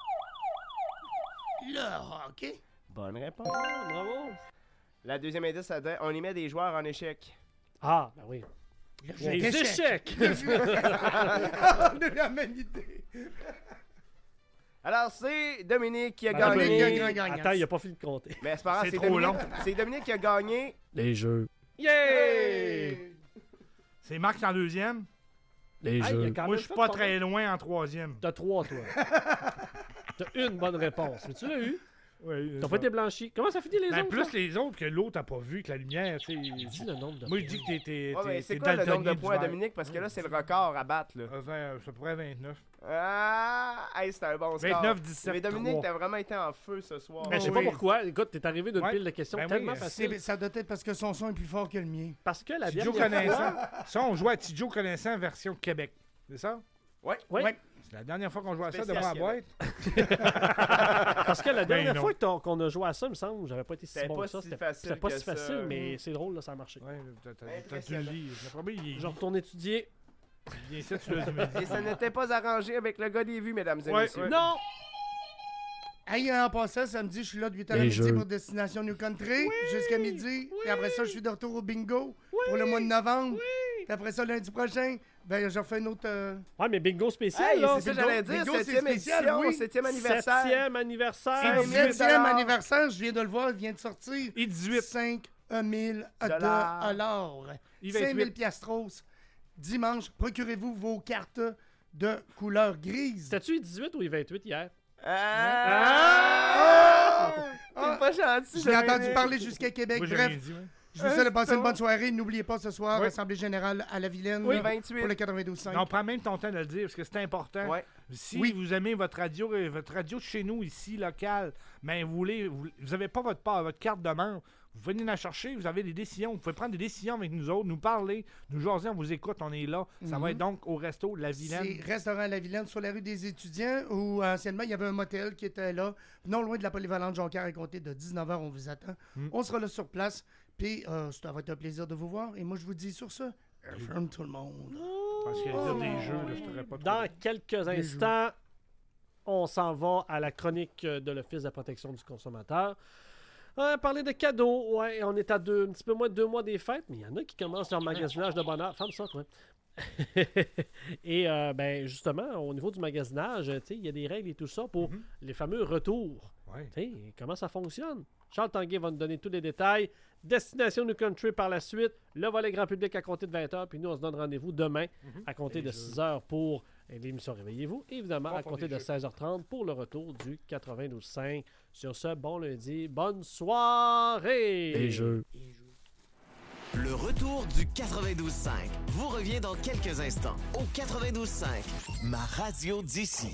Le hockey. Bonne réponse. Ah, bravo. La deuxième indice, ça dit on y met des joueurs en échec. Ah, ben oui. Les échecs! On a la même idée. Alors, c'est Dominique qui a Attends, gagné. Dominique, grand gagnant. Attends, il a pas fini de compter. Mais c'est pas grave, C'est c'est trop Dominique, long. c'est Dominique qui a gagné. Les jeux. Yeah! C'est Marc en deuxième. Les Hey, il jeux. a quand Moi, même je suis fait pas pas très loin en troisième. T'as trois, toi. T'as une bonne réponse. Mais tu l'as eu. Ouais, T'as pas été blanchi. Comment ça finit les Ben, autres? plus ça? les autres que l'autre t'as pas vu que la lumière, tu sais. Dis le nombre de Moi, je points. dis que t'es- t'es Ouais, mais t'es- c'est t'es quoi le nombre de daltonien points à d'hiver. Dominique? Parce que là, c'est le record à battre. Là. Euh, vingt, c'est à peu près vingt-neuf. Ah! Hey, c'était un bon score. vingt-neuf dix-sept Mais Dominique, trois. t'as vraiment été en feu ce soir. Mais je sais oui. pas pourquoi. Écoute, t'es arrivé d'une Ouais. pile de questions Ben oui, tellement euh, facile. C'est- Ça doit être parce que son son est plus fort que le mien. Parce que la Tidjo dernière connaissant. fois... Ça, on jouait à Tidjo connaissant version Québec. C'est ça? Ouais. Oui. Ouais. C'est la dernière fois qu'on jouait à ça Spécial devant la Québec. boîte. Parce que la dernière non. fois que t'as- qu'on a joué à ça, il me semble, j'avais pas été si C'était bon pas que ça. si C'était facile c'était pas que si facile, ça. mais c'est drôle, là, ça a marché. Ouais, t'as- t'as- t'as dû le Impressionnant. lire. Le premier, il est Je retourne étudier. bien ça, tu l'as dit. Et ça n'était pas arrangé avec le gars des vues, mesdames et Ouais, messieurs. ouais. Non! Hey, en passant, samedi, je suis là de huit heures à Les midi jeux. pour Destination New Country jusqu'à midi. Puis après ça, je suis de retour au bingo pour le mois de novembre. Puis après ça, lundi prochain, ben, je refais une autre. euh, Ouais, mais bingo spécial, Hey, là. c'est ça que Bingo- j'allais dire. bingo, c'est Septième spécial, édition, oui. septième anniversaire. Septième anniversaire. Cinq mille dix-septième dollars. anniversaire, je viens de le voir, il vient de sortir. Et dix-huit. cinq mille Dollars. dollars. Et cinq mille vingt-huit. piastros. Dimanche, procurez-vous vos cartes de couleur grise. C'était-tu I dix-huit ou I vingt-huit hier? Ah! C'est pas gentil. Je l'ai entendu Dominique. parler jusqu'à Québec. Moi, j'ai Bref, rien dit, ouais. je vous souhaite de passer une bonne soirée. N'oubliez pas ce soir, Oui. Assemblée générale à la Vilaine Oui, là, vingt-huit. pour le quatre-vingt-douze cinq. Non, prends même ton temps de le dire parce que c'est important. Ouais. Si Oui. vous aimez votre radio, euh, votre radio chez nous, ici, locale, mais vous voulez, vous n'avez pas votre part, votre carte de membre, vous venez la chercher, vous avez des décisions, vous pouvez prendre des décisions avec nous autres, nous parler, nous jaser, on vous écoute, on est là. Ça va Mhm. être donc au resto La Vilaine. C'est restaurant La Vilaine sur la rue des étudiants où anciennement il y avait un motel qui était là, non loin de la polyvalente Jonquière à compter de dix-neuf heures, on vous attend. Mm. On sera là sur place, puis euh, ça va être un plaisir de vous voir. Et moi je vous dis sur ça, ferme tout le monde. Parce qu'il y a des jeux, là, je t'aurais pas Dans trouvé. quelques instants, on s'en va à la chronique de l'Office de la protection du consommateur. Euh, parler de cadeaux, ouais, on est à deux, un petit peu moins de deux mois des fêtes, mais il y en a qui commencent leur magasinage de bonheur. Ferme ça, toi. Et euh, ben justement, au niveau du magasinage, tu sais, il y a des règles et tout ça pour Mhm. les fameux retours. Ouais. Tu sais, comment ça fonctionne? Charles Tanguay va nous donner tous les détails. Destination New Country par la suite. Le volet grand public à compter de vingt heures. Puis nous, on se donne rendez-vous demain Mhm. à compter Et de je- six heures pour euh, l'émission Réveillez-vous. Et évidemment, On à fera compter des de jeux. seize heures trente pour le retour du quatre-vingt-douze cinq. Sur ce, bon lundi, bonne soirée! Les jeux. Le retour du quatre-vingt-douze cinq vous revient dans quelques instants au quatre-vingt-douze cinq, ma radio d'ici.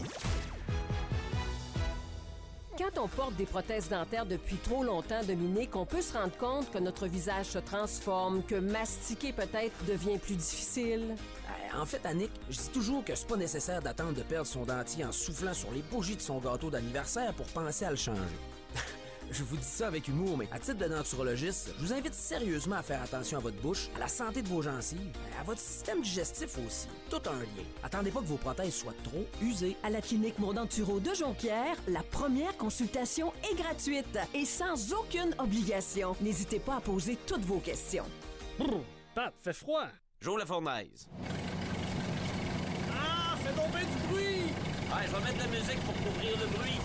Quand on porte des prothèses dentaires depuis trop longtemps, Dominique, on peut se rendre compte que notre visage se transforme, que mastiquer peut-être devient plus difficile. Euh, En fait, Annick, je dis toujours que c'est pas nécessaire d'attendre de perdre son dentier en soufflant sur les bougies de son gâteau d'anniversaire pour penser à le changer. Je vous dis ça avec humour, mais à titre de denturologiste, je vous invite sérieusement à faire attention à votre bouche, à la santé de vos gencives, à votre système digestif aussi. Tout a un lien. Attendez pas que vos prothèses soient trop usées. À la clinique Mondanturo de Jonquière, la première consultation est gratuite et sans aucune obligation. N'hésitez pas à poser toutes vos questions. Brrr, Pat, fait froid! J'ouvre la fournaise. Ah, fais donc bien du bruit! Ouais, je vais mettre de la musique pour couvrir le bruit.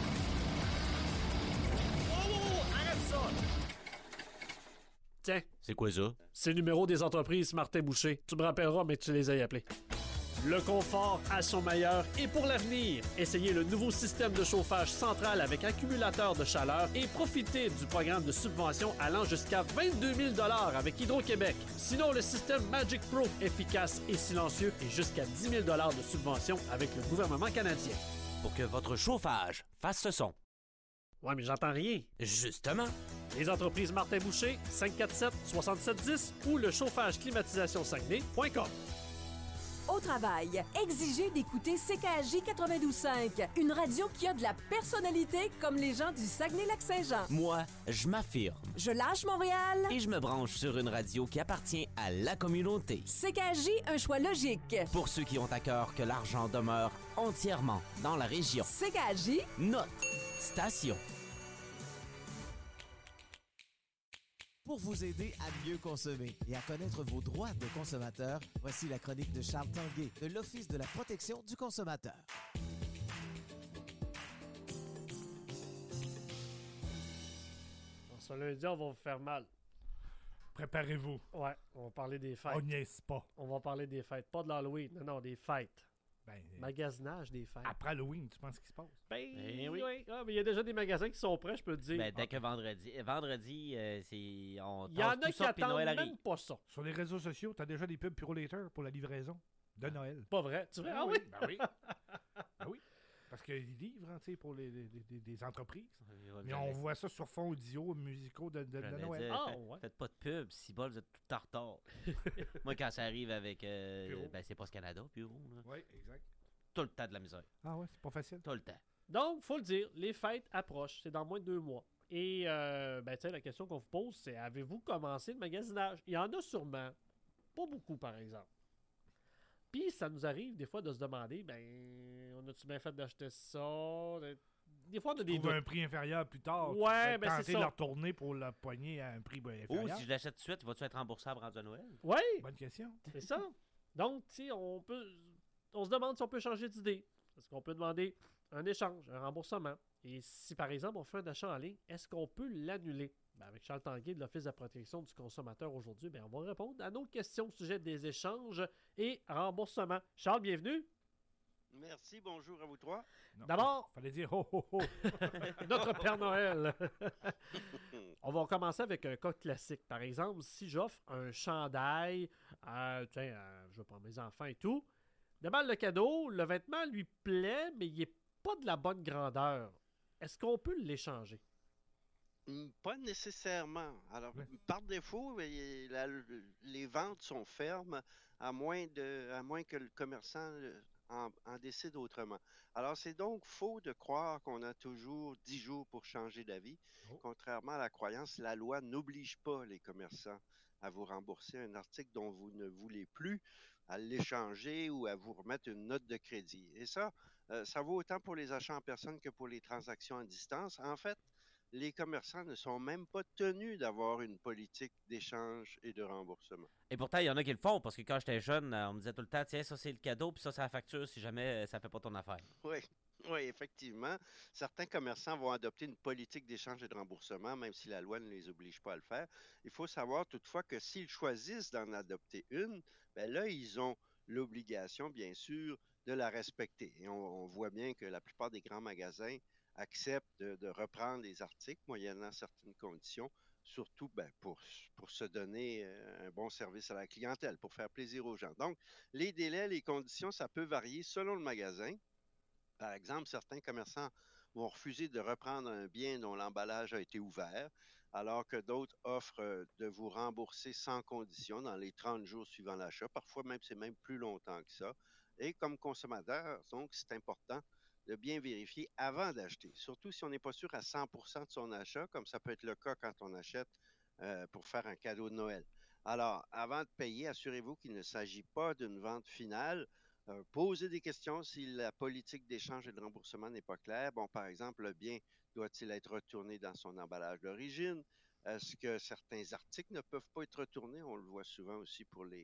Tiens, C'est quoi ça? c'est le numéro des entreprises Martin Boucher. Tu me rappelleras, mais tu les as appelés. Le confort à son meilleur et pour l'avenir. Essayez le nouveau système de chauffage central avec accumulateur de chaleur et profitez du programme de subvention allant jusqu'à vingt-deux mille dollars avec Hydro-Québec. Sinon, le système Magic Pro, efficace et silencieux, et jusqu'à dix mille dollars de subvention avec le gouvernement canadien. Pour que votre chauffage fasse ce son. Ouais, mais j'entends rien. Justement. Les entreprises Martin Boucher, cinq quatre sept, sept sept un zéro ou le chauffage climatisation Saguenay point com. Au travail, exigez d'écouter C K J quatre-vingt-douze cinq, une radio qui a de la personnalité comme les gens du Saguenay-Lac-Saint-Jean. Moi, je m'affirme. Je lâche Montréal. Et je me branche sur une radio qui appartient à la communauté. C K J, un choix logique. Pour ceux qui ont à cœur que l'argent demeure entièrement dans la région. C K J, Notre station. pour vous aider à mieux consommer et à connaître vos droits de consommateur. Voici la chronique de Charles Tanguay de l'Office de la protection du consommateur. Ce lundi, on va vous faire mal. Préparez-vous. Ouais, on va parler des fêtes. On niaise pas. On va parler des fêtes. Pas de l'Halloween, non, non, des fêtes. Ben, Magasinage des fêtes. Après Halloween, tu penses qu'il se passe? Ben, Ben oui. oui. Ah, mais il y a déjà des magasins qui sont prêts, je peux te dire. Ben, dès que vendredi. Vendredi, euh, c'est. On Il y en tasse a tout qui ça, puis attendent Noël arrive. même pas ça. Sur les réseaux sociaux, tu as déjà des pubs Purolator pour la livraison de Noël. Pas vrai. Tu vois? Ah oui? Ben oui. Ben oui. Parce qu'ils livrent, hein, tu sais, pour les, les- les- des entreprises. Mais on voit ça sur fond audio, musicaux de, de- de J'allais Noël. dire, Ah, fait- ouais. Faites pas de pub, si bol, vous êtes tout en retard. Moi, quand ça arrive avec. euh, Bureau. ben, c'est pas ce Canada, Bureau. Là. Oui, exact. Tout le temps de la misère. Ah ouais, c'est pas facile. Tout le temps. Donc, faut le dire, les fêtes approchent. C'est dans moins de deux mois. Et, euh, ben, tu sais, la question qu'on vous pose, c'est avez-vous commencé le magasinage? Il y en a sûrement. Pas beaucoup, par exemple. Puis, ça nous arrive des fois de se demander, ben, on a-tu bien fait d'acheter ça? Des fois, on a des Trouver doutes. un prix inférieur plus tard. Ouais, tu ben, vas c'est tenter ça. de le retourner pour le poigner à un prix ben, Ou inférieur. si je l'achète tout de suite, vas-tu être remboursable rendu à Noël? Oui, Bonne question. c'est ça. Donc, tu sais, on peut. On se demande si on peut changer d'idée. Est-ce qu'on peut demander un échange, un remboursement? Et si, par exemple, on fait un achat en ligne, est-ce qu'on peut l'annuler? Ben, avec Charles Tanguay de l'Office de la protection du consommateur aujourd'hui, ben, on va répondre à nos questions au sujet des échanges et remboursements. Charles, bienvenue. Merci, bonjour à vous trois. Non, D'abord- Fallait dire ho ho ho. Notre Père Noël. On va commencer avec un cas classique. Par exemple, si j'offre un chandail, euh, tiens, euh, je vais prendre mes enfants et tout, demande le cadeau, le vêtement lui plaît, mais il n'est pas de la bonne grandeur. Est-ce qu'on peut l'échanger? Hmm, Pas nécessairement. Alors, par défaut, eh, la- les ventes sont fermes à moins, de, à moins que le commerçant euh, en, en décide autrement. Alors, c'est donc faux de croire qu'on a toujours dix jours pour changer d'avis. Contrairement à la croyance, la loi n'oblige pas les commerçants à vous rembourser un article dont vous ne voulez plus, à l'échanger ou à vous remettre une note de crédit. Et ça, euh, ça vaut autant pour les achats en personne que pour les transactions à distance. En fait, les commerçants ne sont même pas tenus d'avoir une politique d'échange et de remboursement. Et pourtant, il y en a qui le font, parce que quand j'étais jeune, euh, on me disait tout le temps, tiens, ça c'est le cadeau, puis ça c'est la facture si jamais euh, ça fait pas ton affaire. Oui, oui, effectivement. Certains commerçants vont adopter une politique d'échange et de remboursement, même si la loi ne les oblige pas à le faire. Il faut savoir toutefois que s'ils choisissent d'en adopter une, ben là, ils ont l'obligation, bien sûr, de la respecter. Et on, on voit bien que la plupart des grands magasins acceptent de, de reprendre les articles moyennant certaines conditions, surtout ben, pour, pour se donner euh, un bon service à la clientèle, pour faire plaisir aux gens. Donc, les délais, les conditions, ça peut varier selon le magasin. Par exemple, certains commerçants vont refuser de reprendre un bien dont l'emballage a été ouvert, alors que d'autres offrent euh, de vous rembourser sans condition dans les trente jours suivant l'achat. Parfois même, c'est même plus longtemps que ça. Et comme consommateur, donc, c'est important de bien vérifier avant d'acheter, surtout si on n'est pas sûr à cent pour cent de son achat, comme ça peut être le cas quand on achète euh, pour faire un cadeau de Noël. Alors, avant de payer, assurez-vous qu'il ne s'agit pas d'une vente finale. Euh, posez des questions si la politique d'échange et de remboursement n'est pas claire. Bon, par exemple, le bien doit-il être retourné dans son emballage d'origine? Est-ce que certains articles ne peuvent pas être retournés? On le voit souvent aussi pour les,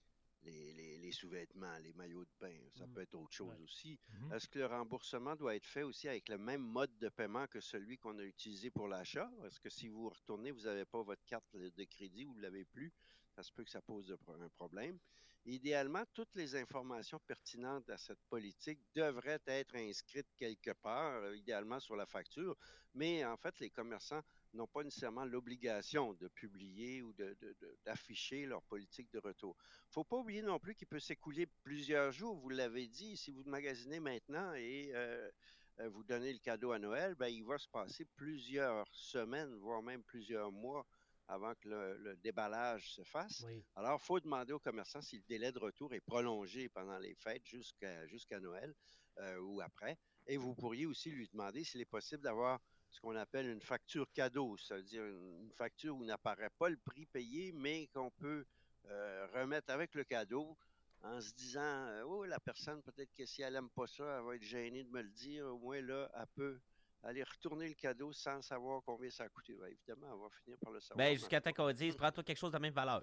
les, les, les sous-vêtements, les maillots de bain. Ça Mm. peut être autre chose Ouais. aussi. Mhm. Est-ce que le remboursement doit être fait aussi avec le même mode de paiement que celui qu'on a utilisé pour l'achat? Est-ce que si vous retournez, vous n'avez pas votre carte de crédit ou vous ne l'avez plus? Ça se peut que ça pose de pro- un problème. Idéalement, toutes les informations pertinentes à cette politique devraient être inscrites quelque part, euh, idéalement sur la facture, mais en fait, les commerçants n'ont pas nécessairement l'obligation de publier ou de- de- de- d'afficher leur politique de retour. Il ne faut pas oublier non plus qu'il peut s'écouler plusieurs jours, vous l'avez dit, si vous magasinez maintenant et euh, euh, vous donnez le cadeau à Noël, ben, il va se passer plusieurs semaines, voire même plusieurs mois avant que le, le déballage se fasse. Oui. Alors, il faut demander aux commerçants si le délai de retour est prolongé pendant les fêtes jusqu'à jusqu'à Noël euh, ou après. Et vous pourriez aussi lui demander s'il est possible d'avoir ce qu'on appelle une facture cadeau, c'est-à-dire une, une facture où n'apparaît pas le prix payé, mais qu'on peut euh, remettre avec le cadeau en se disant euh, oh, la personne, peut-être que si elle n'aime pas ça, elle va être gênée de me le dire. Au moins, là, elle peut aller retourner le cadeau sans savoir combien ça a coûté. Ben, évidemment, on va finir par le savoir. Ben, mais- jusqu'à temps qu'on dise, prends-toi quelque chose de même valeur.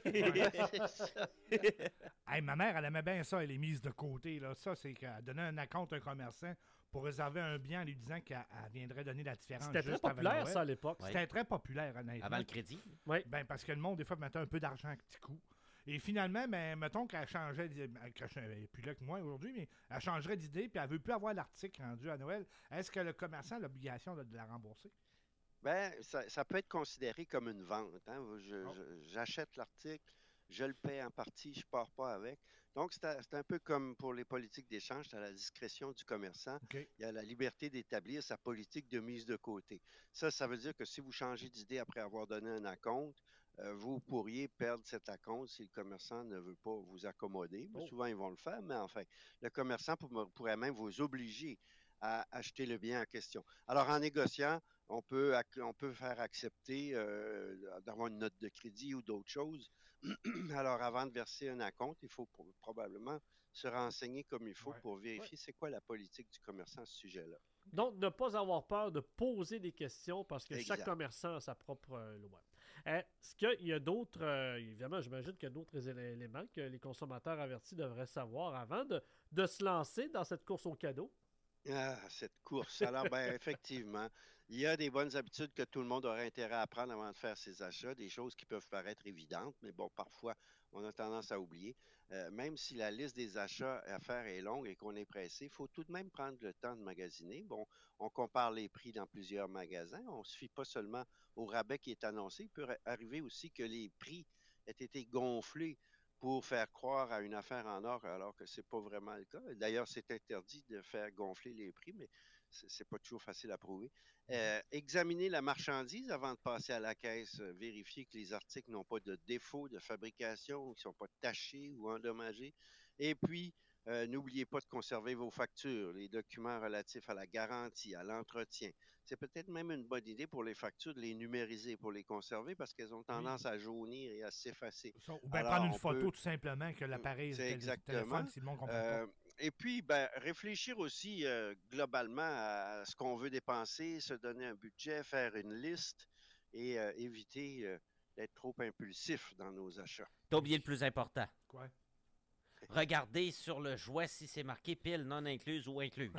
C'est ça. Hey, ma mère, elle aimait bien ça, elle est mise de côté. Là. Ça, c'est qu'elle donnait un acompte à un commerçant pour réserver un bien en lui disant qu'elle elle viendrait donner la différence. C'était très juste avant populaire, Noël. ça, à l'époque. C'était Ouais. très populaire, honnêtement. Avant le crédit. Oui. Ben, parce que le monde, des fois, mettait un peu d'argent à petit coup. Et finalement, ben, mettons qu'elle changeait, d'idée- qu'elle n'est plus là que moi aujourd'hui, mais elle changerait d'idée, puis elle veut plus avoir l'article rendu à Noël. Est-ce que le commerçant a l'obligation de, de la rembourser? Ben, ça, ça peut être considéré comme une vente. Hein. Je- je- J'achète l'article, je le paie en partie, je pars pas avec. Donc, c'est un c'est un peu comme pour les politiques d'échange, c'est à la discrétion du commerçant. OK. Il y a la liberté d'établir sa politique de mise de côté. Ça, ça veut dire que si vous changez d'idée après avoir donné un acompte, euh, vous pourriez perdre cet acompte si le commerçant ne veut pas vous accommoder. Oh. Souvent, ils vont le faire, mais enfin, le commerçant pour- pourrait même vous obliger à acheter le bien en question. Alors, en négociant, on peut, ac- on peut faire accepter euh, d'avoir une note de crédit ou d'autres choses. Alors, avant de verser un acompte, il faut pro- probablement se renseigner comme il faut Ouais. pour vérifier c'est quoi la politique du commerçant à ce sujet-là. Donc, ne pas avoir peur de poser des questions parce que chaque Exact. commerçant a sa propre euh, loi. Est-ce qu'il y a d'autres, euh, évidemment, j'imagine qu'il y a d'autres élé- éléments que les consommateurs avertis devraient savoir avant de, de se lancer dans cette course au cadeau? Ah, cette course. Alors, ben, effectivement, il y a des bonnes habitudes que tout le monde aurait intérêt à prendre avant de faire ses achats, des choses qui peuvent paraître évidentes, mais bon, parfois, on a tendance à oublier. Euh, même si la liste des achats à faire est longue et qu'on est pressé, il faut tout de même prendre le temps de magasiner. Bon, on compare les prix dans plusieurs magasins. On ne se fie pas seulement au rabais qui est annoncé. Il peut ra- arriver aussi que les prix aient été gonflés pour faire croire à une affaire en or alors que c'est pas vraiment le cas. D'ailleurs, c'est interdit de faire gonfler les prix, mais c'est c'est pas toujours facile à prouver. Euh, examiner la marchandise avant de passer à la caisse, euh, vérifier que les articles n'ont pas de défaut de fabrication, qu'ils ne sont pas tachés ou endommagés. Et puis, euh, n'oubliez pas de conserver vos factures, les documents relatifs à la garantie, à l'entretien. C'est peut-être même une bonne idée pour les factures de les numériser, pour les conserver, parce qu'elles ont tendance à jaunir et à s'effacer. Ou bien Alors, prendre une on photo peut- tout simplement que l'appareil C'est tel- exactement. téléphone, si le monde comprend Euh, pas. et puis, ben, réfléchir aussi euh, globalement à ce qu'on veut dépenser, se donner un budget, faire une liste et euh, éviter euh, d'être trop impulsif dans nos achats. T'as oublié le plus important. Quoi? Regardez sur le jouet si c'est marqué pile non incluse ou incluse.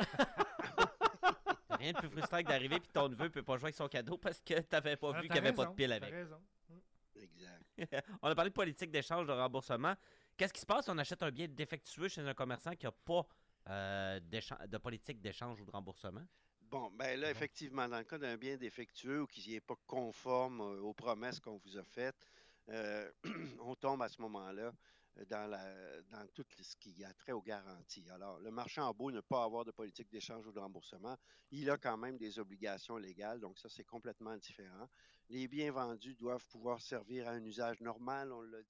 T'as rien de plus frustrant que d'arriver puis ton neveu peut pas jouer avec son cadeau parce que t'avais pas Ah, vu t'as qu'il n'y avait pas de raison, pile t'as avec. raison. Exact. On a parlé de politique d'échange, de remboursement. Qu'est-ce qui se passe si on achète un bien défectueux chez un commerçant qui n'a pas euh, d'échan- de politique d'échange ou de remboursement? Bon, ben là, effectivement, dans le cas d'un bien défectueux ou qui n'est pas conforme euh, aux promesses qu'on vous a faites, euh, on tombe à ce moment-là euh, dans, la, dans tout ce qui a trait aux garanties. Alors, le marchand a beau ne pas avoir de politique d'échange ou de remboursement, il a quand même des obligations légales, donc ça, c'est complètement différent. Les biens vendus doivent pouvoir servir à un usage normal, on l'a dit.